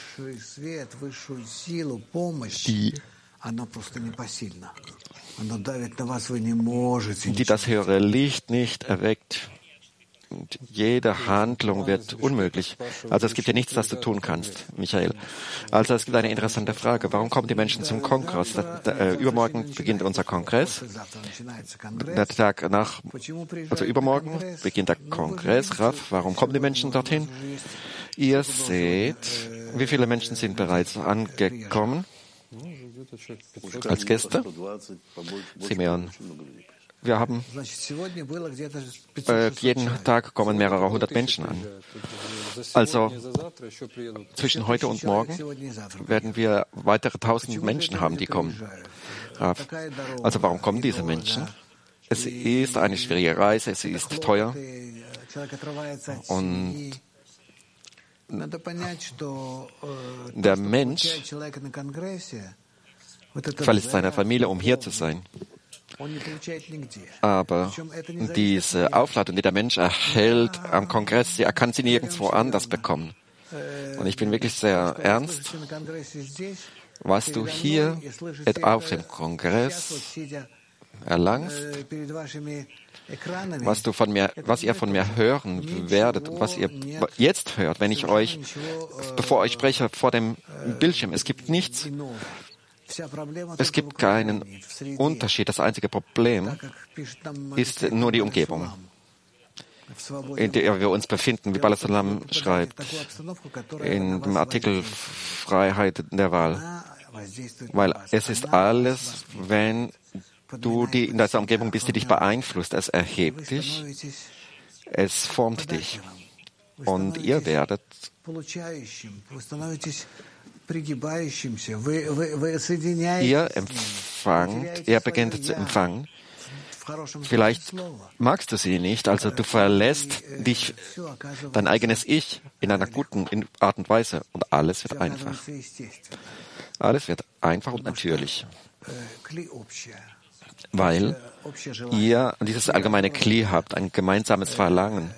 die das höhere Licht nicht erweckt, und jede Handlung wird unmöglich. Also es gibt ja nichts, das du tun kannst, Michael. Also es gibt eine interessante Frage. Warum kommen die Menschen zum Kongress? Übermorgen beginnt unser Kongress. Der Tag nach, also übermorgen beginnt der Kongress. Raff, warum kommen die Menschen dorthin? Ihr seht, wie viele Menschen sind bereits angekommen als Gäste? Simeon. Wir haben jeden Tag kommen mehrere hundert Menschen an. Also zwischen heute und morgen werden wir weitere 1000 Menschen haben, die kommen. Also warum kommen diese Menschen? Es ist eine schwierige Reise, es ist teuer. Und der Mensch verlässt seine Familie, um hier zu sein. Aber diese Aufladung, die der Mensch erhält am Kongress, er kann sie nirgendwo anders bekommen. Und ich bin wirklich sehr ernst, was du hier auf dem Kongress erlangst, was ihr von mir hören werdet und was ihr jetzt hört, wenn ich euch, bevor ich spreche, vor dem Bildschirm. Es gibt nichts. Es gibt keinen Unterschied. Das einzige Problem ist nur die Umgebung, in der wir uns befinden, wie Balasalam schreibt, in dem Artikel Freiheit der Wahl. Weil es ist alles, wenn du in dieser Umgebung bist, die dich beeinflusst. Es erhebt dich, es formt dich. Und ihr werdet ihr beginnt zu empfangen. Vielleicht magst du sie nicht, also du verlässt dein eigenes Ich in einer guten Art und Weise und alles wird einfach. Alles wird einfach und natürlich. Weil ihr dieses allgemeine Kli habt, ein gemeinsames Verlangen.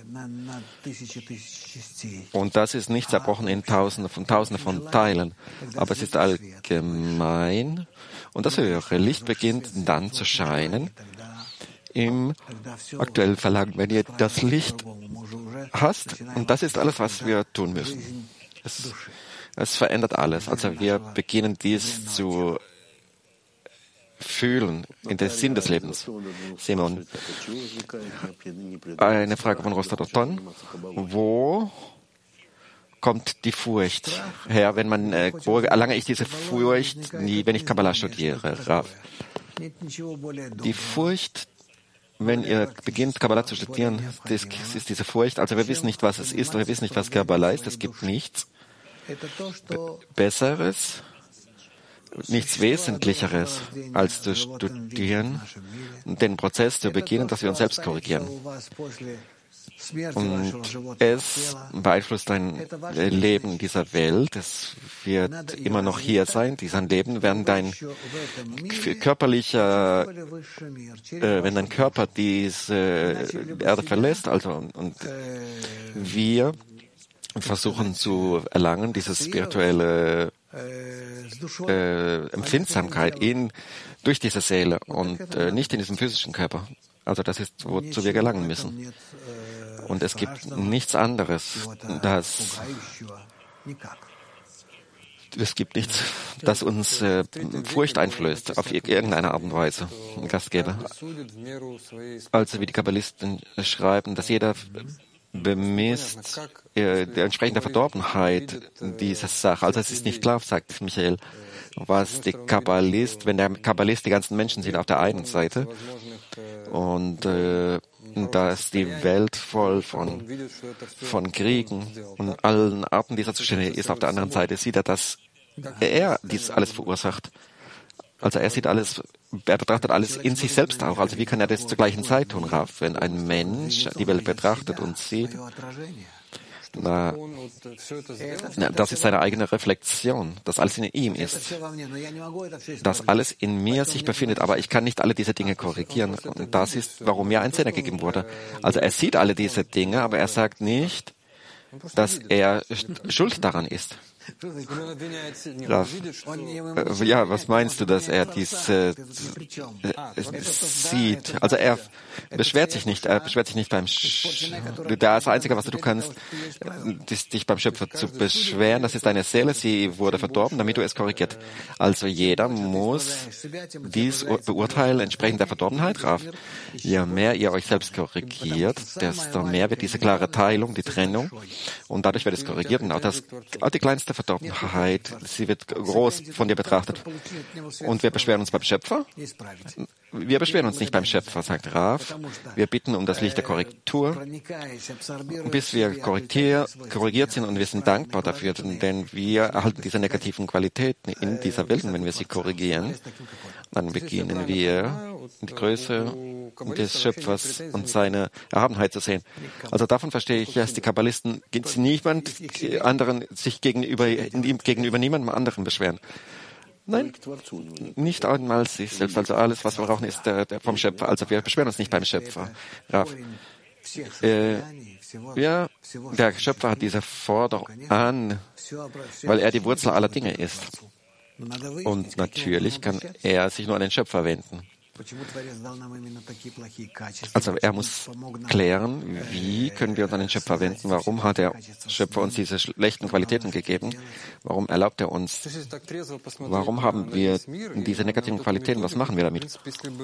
Und das ist nicht zerbrochen in Tausende von Teilen, aber es ist allgemein. Und das höhere Licht beginnt dann zu scheinen im aktuellen Verlangen, wenn ihr das Licht hast. Und das ist alles, was wir tun müssen. Es verändert alles. Also wir beginnen dies zu fühlen, in den Sinn des Lebens. Simon, eine Frage von Rostadoton. Wo kommt die Furcht her, wo erlange ich diese Furcht, wenn ich Kabbalah studiere? Rav? Die Furcht, wenn ihr beginnt, Kabbalah zu studieren, das ist diese Furcht. Also wir wissen nicht, was es ist, wir wissen nicht, was Kabbalah ist. Es gibt nichts Besseres, nichts Wesentlicheres, als zu studieren, den Prozess zu beginnen, dass wir uns selbst korrigieren. Und es beeinflusst dein Leben in dieser Welt. Es wird immer noch hier sein. Dein Leben werden wenn dein Körper diese Erde verlässt, und wir versuchen zu erlangen, diese spirituelle Empfindsamkeit durch diese Seele und nicht in diesem physischen Körper. Also das ist, wozu wir gelangen müssen. Und es gibt nichts anderes, das uns Furcht einflößt, auf irgendeine Art und Weise, Gastgeber. Also wie die Kabbalisten schreiben, dass jeder bemisst die entsprechende Verdorbenheit dieser Sache. Also es ist nicht klar, sagt Michael, was wenn der Kabbalist die ganzen Menschen sieht auf der einen Seite und da ist die Welt voll von Kriegen und allen Arten dieser Zustände ist, auf der anderen Seite sieht er, dass er dies alles verursacht. Also er betrachtet alles in sich selbst auch. Also wie kann er das zur gleichen Zeit tun, Rav? Wenn ein Mensch die Welt betrachtet und sieht, das ist seine eigene Reflexion, dass alles in ihm ist, dass alles in mir sich befindet, aber ich kann nicht alle diese Dinge korrigieren. Und das ist, warum mir ein Zehner gegeben wurde. Also er sieht alle diese Dinge, aber er sagt nicht, dass er schuld daran ist. Ja, was meinst du, dass er dies sieht? Also er beschwert sich nicht beim das Einzige, was du kannst, ist dich beim Schöpfer zu beschweren. Das ist deine Seele, sie wurde verdorben, damit du es korrigiert. Also jeder muss dies beurteilen entsprechend der Verdorbenheit. Je mehr ihr euch selbst korrigiert, desto mehr wird diese klare Teilung, die Trennung, und dadurch wird es korrigiert. Und auch die kleinste Verdorbenheit, sie wird groß von dir betrachtet. Und wir beschweren uns beim Schöpfer? Wir beschweren uns nicht beim Schöpfer, sagt Rav. Wir bitten um das Licht der Korrektur, bis wir korrigiert sind, und wir sind dankbar dafür, denn wir erhalten diese negativen Qualitäten in dieser Welt, und wenn wir sie korrigieren, dann beginnen wir die Größe des Schöpfers und seine Erhabenheit zu sehen. Also davon verstehe ich, dass die Kabbalisten sich gegenüber niemandem anderen beschweren. Nein, nicht einmal sich selbst. Also alles, was wir brauchen, ist vom Schöpfer. Also wir beschweren uns nicht beim Schöpfer. Der Schöpfer hat diese Forderung an, weil er die Wurzel aller Dinge ist. Und natürlich kann er sich nur an den Schöpfer wenden. Also er muss klären, wie können wir uns an den Schöpfer wenden? Warum hat der Schöpfer uns diese schlechten Qualitäten gegeben? Warum erlaubt er uns? Warum haben wir diese negativen Qualitäten? Was machen wir damit?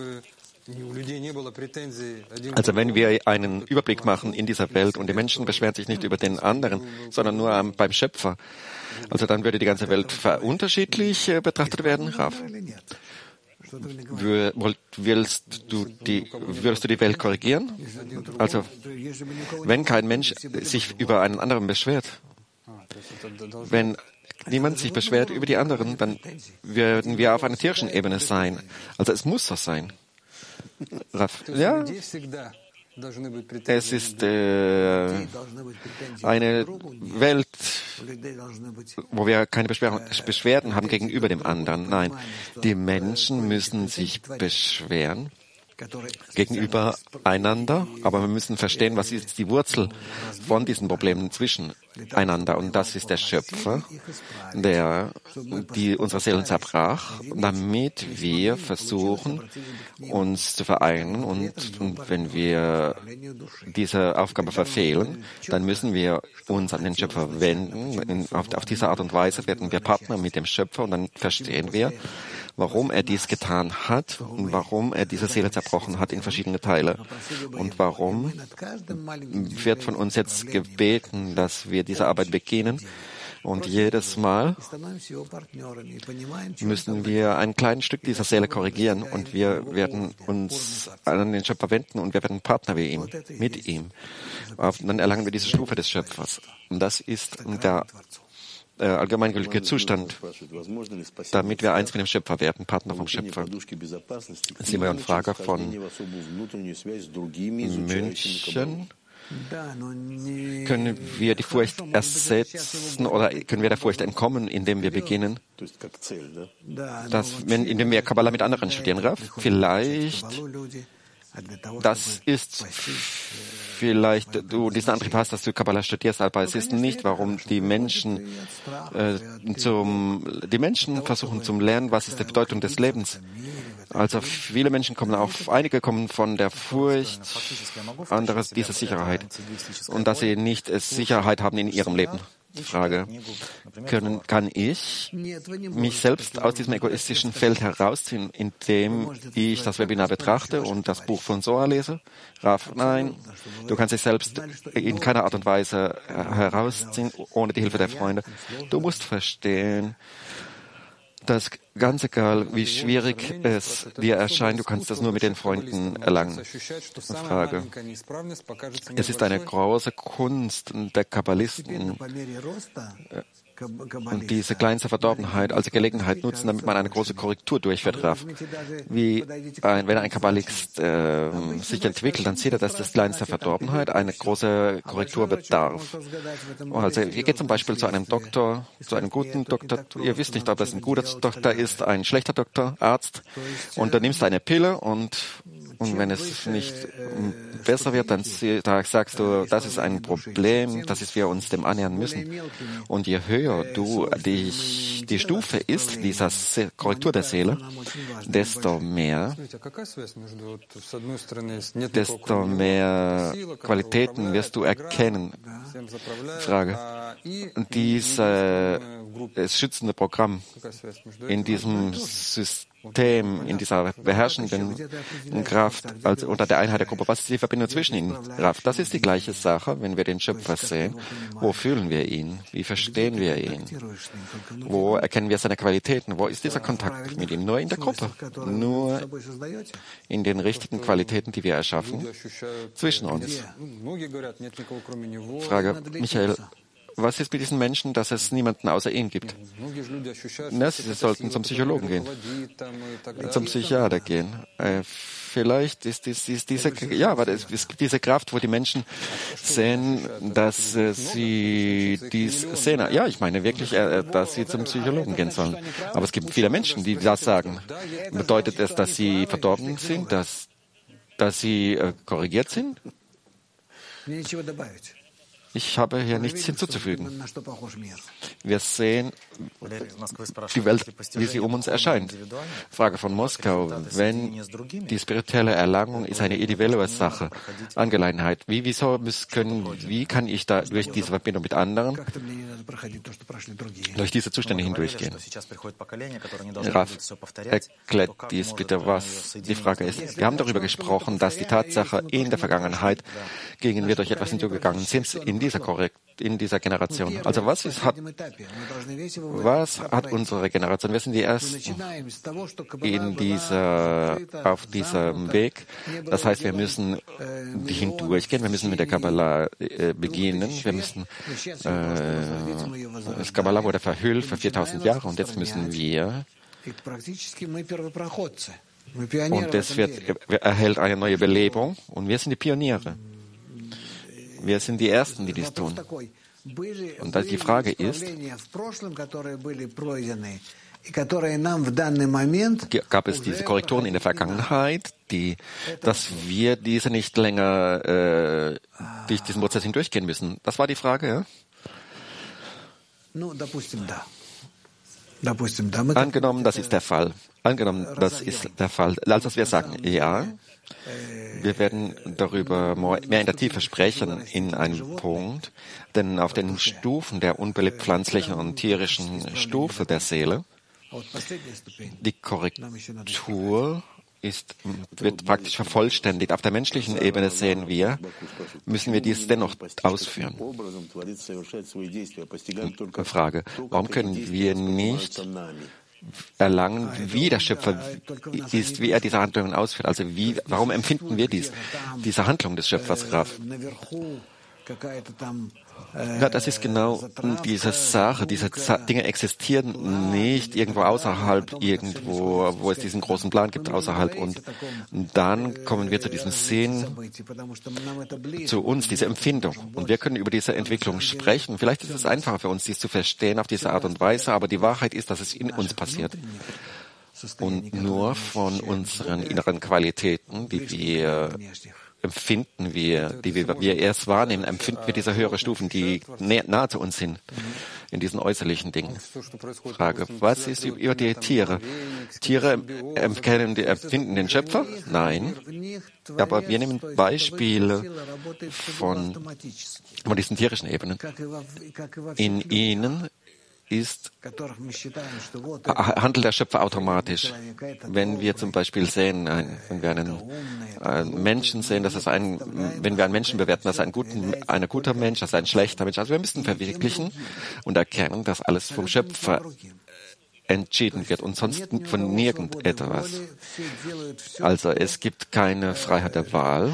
Also wenn wir einen Überblick machen in dieser Welt und die Menschen beschweren sich nicht über den anderen, sondern nur beim Schöpfer, also dann würde die ganze Welt unterschiedlich betrachtet werden, Rav? würdest du die Welt korrigieren? Also, wenn kein Mensch sich über einen anderen beschwert, wenn niemand sich beschwert über die anderen, dann würden wir auf einer tierischen Ebene sein. Also es muss so sein. Raf, ja, es ist eine Welt, wo wir keine Beschwerden haben gegenüber dem anderen. Nein, die Menschen müssen sich beschweren gegenüber einander, aber wir müssen verstehen, was ist die Wurzel von diesen Problemen zwischeneinander. Und das ist der Schöpfer, der unsere Seelen zerbrach, damit wir versuchen, uns zu vereinen. Und wenn wir diese Aufgabe verfehlen, dann müssen wir uns an den Schöpfer wenden. Auf diese Art und Weise werden wir Partner mit dem Schöpfer und dann verstehen wir, warum er dies getan hat und warum er diese Seele zerbrochen hat in verschiedene Teile. Und warum wird von uns jetzt gebeten, dass wir diese Arbeit beginnen. Und jedes Mal müssen wir ein kleines Stück dieser Seele korrigieren und wir werden uns an den Schöpfer wenden und wir werden Partner mit ihm. Dann erlangen wir diese Stufe des Schöpfers. Und das ist der allgemeingültige Zustand, damit wir eins mit dem Schöpfer werden, Partner vom Schöpfer. Simon Frager von München. Können wir die Furcht ersetzen oder können wir der Furcht entkommen, indem wir beginnen, indem wir Kabbalah mit anderen studieren? Rav, vielleicht, du diesen Antrieb hast, dass du Kabbalah studierst, aber es ist nicht, warum die Menschen versuchen zum Lernen, was ist die Bedeutung des Lebens. Also viele Menschen einige kommen von der Furcht, andere diese Sicherheit. Und dass sie nicht Sicherheit haben in ihrem Leben. Frage, kann ich mich selbst aus diesem egoistischen Feld herausziehen, indem ich das Webinar betrachte und das Buch von Zohar lese? Rav, nein, du kannst dich selbst in keiner Art und Weise herausziehen, ohne die Hilfe der Freunde. Du musst verstehen, dass ganz egal, wie schwierig es dir erscheint, du kannst das nur mit den Freunden erlangen. Frage. Es ist eine große Kunst der Kabbalisten, und diese kleinste Verdorbenheit als Gelegenheit nutzen, damit man eine große Korrektur durchführt darf. Wenn ein Kabbalist sich entwickelt, dann sieht er, dass das kleinste Verdorbenheit eine große Korrektur bedarf. Also ihr geht zum Beispiel zu einem Doktor, zu einem guten Doktor, ihr wisst nicht, ob es ein guter Doktor ist, ein schlechter Doktor, Arzt, und dann nimmst du eine Pille und wenn es nicht besser wird, dann sagst du, das ist ein Problem, das ist, wir uns dem annähern müssen. Und je höher die Stufe ist, dieser Korrektur der Seele, desto mehr Qualitäten wirst du erkennen. Frage. Das schützende Programm in diesem System, in dieser beherrschenden Kraft, also unter der Einheit der Gruppe, was ist die Verbindung zwischen ihnen? Rav, das ist die gleiche Sache, wenn wir den Schöpfer sehen. Wo fühlen wir ihn? Wie verstehen wir ihn? Wo erkennen wir seine Qualitäten? Wo ist dieser Kontakt mit ihm? Nur in der Gruppe. Nur in den richtigen Qualitäten, die wir erschaffen, zwischen uns. Frage, Michael, was ist mit diesen Menschen, dass es niemanden außer ihnen gibt? Sie sollten zum Psychologen gehen, zum Psychiater gehen. Vielleicht ist diese Kraft, wo die Menschen sehen, dass sie dies sehen. Ja, ich meine wirklich, dass sie zum Psychologen gehen sollen. Aber es gibt viele Menschen, die das sagen. Bedeutet es, dass sie verdorben sind, dass sie korrigiert sind? Ich habe hier nichts hinzuzufügen. Wir sehen die Welt, wie sie um uns erscheint. Frage von Moskau. Wenn die spirituelle Erlangung ist eine individuelle Sache, Angelegenheit, wie kann ich da durch diese Verbindung mit anderen, durch diese Zustände hindurchgehen? Raf, erklärt dies bitte, was die Frage ist. Wir haben darüber gesprochen, dass die Tatsache in der Vergangenheit gegen wir durch etwas hindurchgegangen sind, in dieser in dieser Generation. Also was hat unsere Generation? Wir sind die Ersten auf diesem Weg. Das heißt, wir müssen hindurchgehen. Wir müssen mit der Kabbalah beginnen. Das Kabbalah wurde verhüllt für 4000 Jahre und jetzt müssen wir. Und das erhält eine neue Belebung und wir sind die Pioniere. Wir sind die Ersten, die dies tun. Und die Frage ist, gab es diese Korrekturen in der Vergangenheit, dass wir diese nicht länger durch diesen Prozess hindurchgehen müssen? Das war die Frage, ja? Angenommen, das ist der Fall. Also wir sagen, ja, wir werden darüber mehr in der Tiefe sprechen in einem Punkt, denn auf den Stufen der unbelebt pflanzlichen und tierischen Stufe der Seele, die Korrektur wird praktisch vervollständigt. Auf der menschlichen Ebene sehen wir, müssen wir dies dennoch ausführen. Frage, warum können wir nicht erlangen, wie der Schöpfer ist, wie er diese Handlungen ausführt? Also warum empfinden wir diese Handlung des Schöpfers, Rav? Ja, das ist genau diese Sache. Diese Dinge existieren nicht irgendwo außerhalb, wo es diesen großen Plan gibt außerhalb. Und dann kommen wir zu diesem Sinn, zu uns, diese Empfindung. Und wir können über diese Entwicklung sprechen. Vielleicht ist es einfacher für uns, dies zu verstehen auf diese Art und Weise, aber die Wahrheit ist, dass es in uns passiert. Und nur von unseren inneren Qualitäten, die wir empfinden die wir erst wahrnehmen, empfinden wir diese höhere Stufen, die nahe zu uns sind, in diesen äußerlichen Dingen. Frage, was ist über die Tiere? Tiere empfinden den Schöpfer? Nein. Aber wir nehmen Beispiele von diesen tierischen Ebenen. In ihnen handelt der Schöpfer automatisch. Wenn wir zum Beispiel sehen, wenn wir einen Menschen sehen, wenn wir einen Menschen bewerten, dass ein guter Mensch, dass ein schlechter Mensch, also wir müssen verwirklichen und erkennen, dass alles vom Schöpfer entschieden wird und sonst von nirgendetwas. Also es gibt keine Freiheit der Wahl.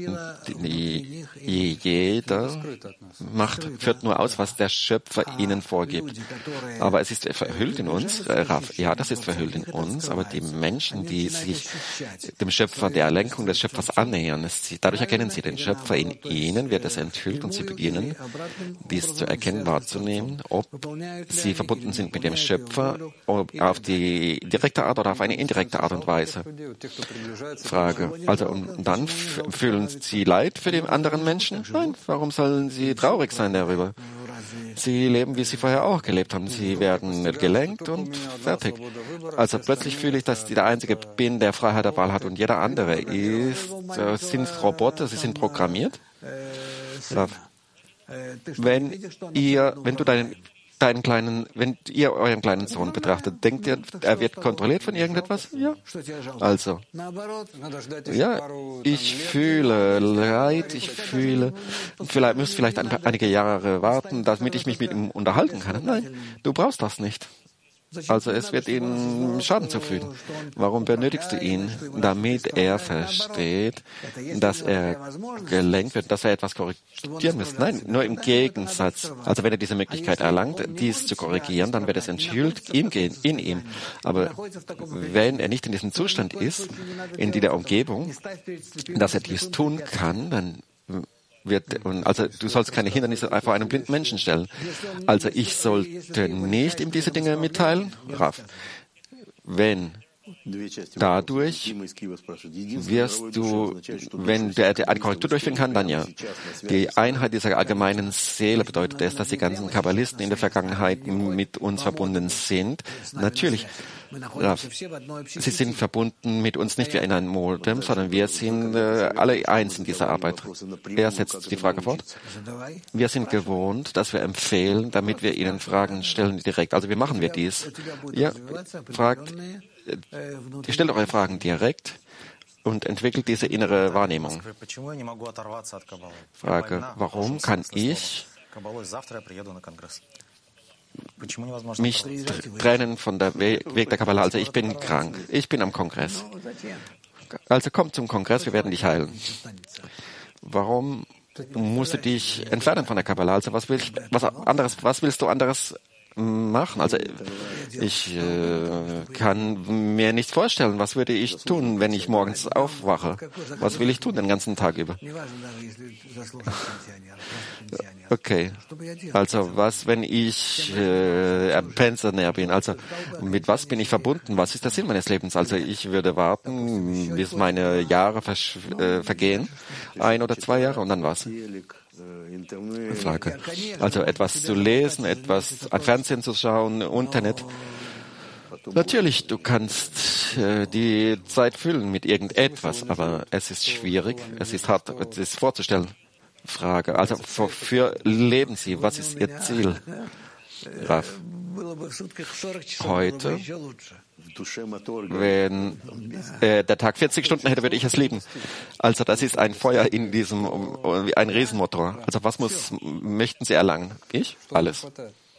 Jeder führt nur aus, was der Schöpfer ihnen vorgibt. Aber es ist verhüllt in uns, ja, das ist verhüllt in uns, aber die Menschen, die sich dem Schöpfer, der Lenkung des Schöpfers annähern, dadurch erkennen sie den Schöpfer in ihnen, wird es enthüllt und sie beginnen, dies zu erkennen, wahrzunehmen, ob sie verbunden sind mit dem Schöpfer, auf die direkte Art oder auf eine indirekte Art und Weise. Frage. Also, und dann fühlen sie Leid für die anderen Menschen? Nein. Warum sollen sie traurig sein darüber? Sie leben, wie sie vorher auch gelebt haben. Sie werden gelenkt und fertig. Also plötzlich fühle ich, dass ich der Einzige bin, der Freiheit der Wahl hat und jeder andere sind Roboter, sie sind programmiert. Wenn ihr euren kleinen Sohn betrachtet, denkt ihr, er wird kontrolliert von irgendetwas? Ja. Also, ja, ich fühle Leid, muss vielleicht einige Jahre warten, damit ich mich mit ihm unterhalten kann. Nein, du brauchst das nicht. Also es wird ihm Schaden zufügen. Warum benötigst du ihn? Damit er versteht, dass er gelenkt wird, dass er etwas korrigieren muss. Nein, nur im Gegensatz. Also wenn er diese Möglichkeit erlangt, dies zu korrigieren, dann wird es enthüllt in ihm. Aber wenn er nicht in diesem Zustand ist, in der Umgebung, dass er dies tun kann, dann also du sollst keine Hindernisse vor einem blinden Menschen stellen. Also ich sollte nicht ihm diese Dinge mitteilen, Rav. Dadurch wirst du, wenn der eine Korrektur durchführen kann, dann ja. Die Einheit dieser allgemeinen Seele bedeutet es, dass die ganzen Kabbalisten in der Vergangenheit mit uns verbunden sind. Natürlich, sie sind verbunden mit uns nicht wie in einem Modem, sondern wir sind alle eins in dieser Arbeit. Er setzt die Frage fort. Wir sind gewohnt, dass wir empfehlen, damit wir ihnen Fragen stellen direkt. Also wie machen wir dies? Ja, stellt eure Fragen direkt und entwickelt diese innere Wahrnehmung. Frage, warum kann ich mich trennen von der Weg der Kabbalah. Also ich bin krank. Ich bin am Kongress. Also komm zum Kongress, wir werden dich heilen. Warum musst du dich entfernen von der Kabbalah? Also was willst du anderes machen? Also ich kann mir nicht vorstellen, was würde ich tun, wenn ich morgens aufwache? Was will ich tun den ganzen Tag über? Okay, also was, wenn ich Pensionär bin? Also mit was bin ich verbunden? Was ist der Sinn meines Lebens? Also ich würde warten, bis meine Jahre vergehen, 1 oder 2 Jahre und dann was? Frage. Also etwas zu lesen, etwas an Fernsehen zu schauen, Internet. Natürlich, du kannst die Zeit füllen mit irgendetwas, aber es ist schwierig, es ist hart, es ist vorzustellen. Frage. Also wofür leben Sie? Was ist Ihr Ziel? Rav. Heute, wenn der Tag 40 Stunden hätte, würde ich es lieben. Also das ist ein Feuer in diesem, ein Riesenmotor. Also was möchten Sie erlangen? Ich? Alles.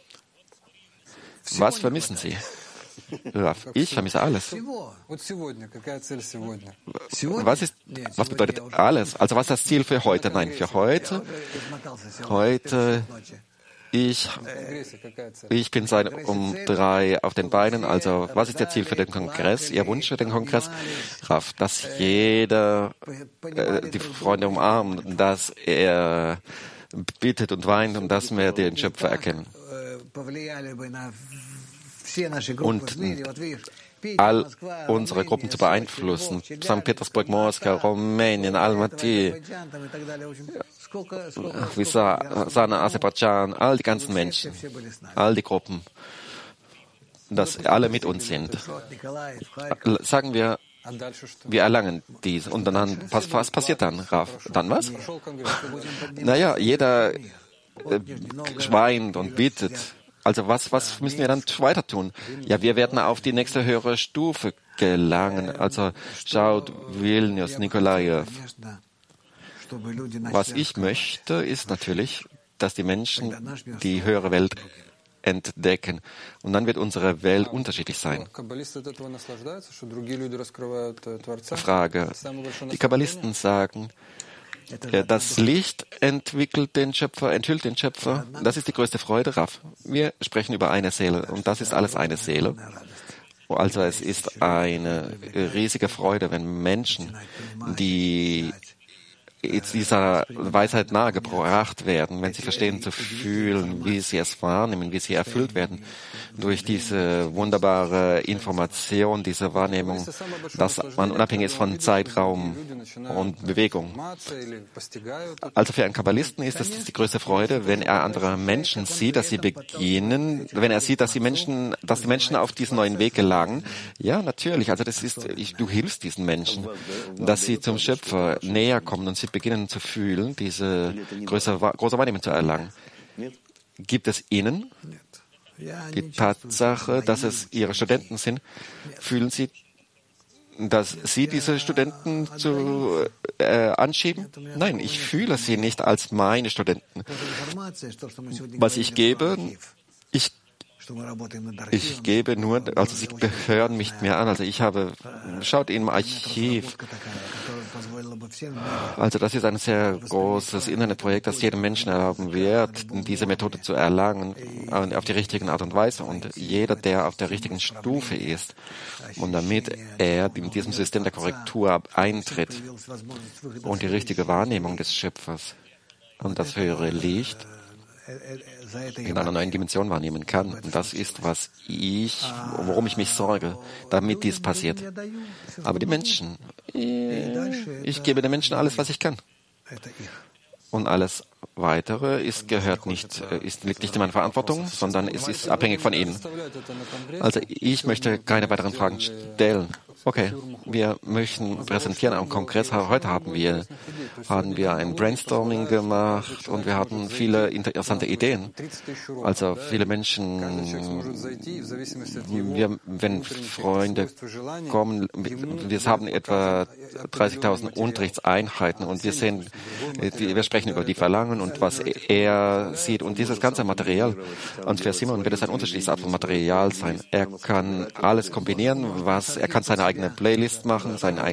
Was vermissen Sie? Rav, ich vermisse alles. Was bedeutet alles? Also was ist das Ziel für heute? Nein, für heute. Ich bin seit um 3 auf den Beinen. Also was ist Ihr Ziel für den Kongress? Ihr Wunsch für den Kongress? Rav, dass jeder die Freunde umarmt, dass er bittet und weint und dass wir den Schöpfer erkennen. Und all unsere Gruppen zu beeinflussen. St. Petersburg, Moskau, Rumänien, Almaty, Sana, Aserbaidschan, all die ganzen Menschen, all die Gruppen, dass alle mit uns sind. Sagen wir, wir erlangen dies. Und dann, was passiert dann, Rav? Dann was? Naja, jeder weint und bittet. Also was müssen wir dann weiter tun? Ja, wir werden auf die nächste höhere Stufe gelangen. Also schaut Vilnius, Nikolajew. Was ich möchte, ist natürlich, dass die Menschen die höhere Welt entdecken. Und dann wird unsere Welt unterschiedlich sein. Frage. Die Kabbalisten sagen, das Licht enthüllt den Schöpfer. Das ist die größte Freude, Rav. Wir sprechen über eine Seele und das ist alles eine Seele. Also es ist eine riesige Freude, wenn Menschen, die dieser Weisheit nahegebracht werden, wenn sie verstehen zu fühlen, wie sie es wahrnehmen, wie sie erfüllt werden durch diese wunderbare Information, diese Wahrnehmung, dass man unabhängig ist von Zeitraum und Bewegung. Also für einen Kabbalisten ist es die größte Freude, wenn er andere Menschen sieht, dass sie beginnen, wenn er sieht, dass die Menschen auf diesen neuen Weg gelangen. Ja, natürlich. Also du hilfst diesen Menschen, dass sie zum Schöpfer näher kommen und sie beginnen zu fühlen, diese große Wahrnehmung zu erlangen. Gibt es ihnen die Tatsache, dass es ihre Studenten sind? Fühlen sie, dass sie diese Studenten anschieben? Nein, ich fühle sie nicht als meine Studenten. Was ich gebe, ich gebe nur, also sie gehören nicht mehr an. Also schaut im Archiv. Also das ist ein sehr großes Internetprojekt, das jedem Menschen erlauben wird, diese Methode zu erlangen, auf die richtige Art und Weise. Und jeder, der auf der richtigen Stufe ist, und damit er in diesem System der Korrektur eintritt und die richtige Wahrnehmung des Schöpfers und das höhere Licht in einer neuen Dimension wahrnehmen kann. Und das ist, worum ich mich sorge, damit dies passiert. Aber die Menschen, ich gebe den Menschen alles, was ich kann. Und alles Weitere liegt nicht in meiner Verantwortung, sondern es ist abhängig von ihnen. Also ich möchte keine weiteren Fragen stellen. Okay, wir möchten präsentieren am Kongress. Heute haben wir ein Brainstorming gemacht und wir hatten viele interessante Ideen. Also viele Menschen, wenn Freunde kommen, wir haben etwa 30.000 Unterrichtseinheiten und wir sprechen über die Verlangen und was er sieht und dieses ganze Material. Und für Simon wird es ein unterschiedliches Art von Material sein. Er kann alles kombinieren, er kann seine eigene Playlist machen,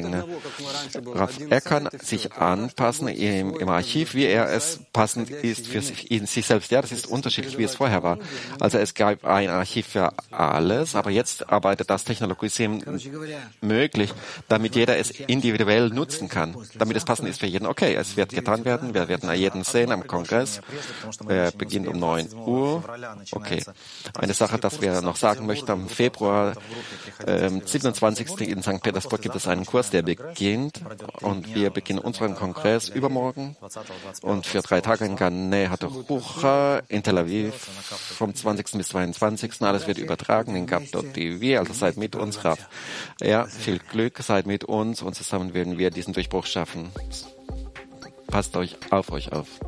er kann sich anpassen im Archiv, wie er es passend ist für sich selbst. Ja, das ist unterschiedlich, wie es vorher war. Also es gab ein Archiv für alles, aber jetzt arbeitet das Technologie-System möglich, damit jeder es individuell nutzen kann, damit es passend ist für jeden. Okay, es wird getan werden, wir werden jeden sehen am Kongress, beginnt um 9 Uhr. Okay, eine Sache, das wir noch sagen möchten, am Februar 27. in St. Petersburg gibt es einen Kurs, der beginnt und wir beginnen unseren Kongress übermorgen und für 3 Tage in Ganei Hatochucha in Tel Aviv vom 20. bis 22. Alles wird übertragen in Gab.tv, also seid mit uns. Ja, viel Glück, seid mit uns und zusammen werden wir diesen Durchbruch schaffen. Passt auf euch auf.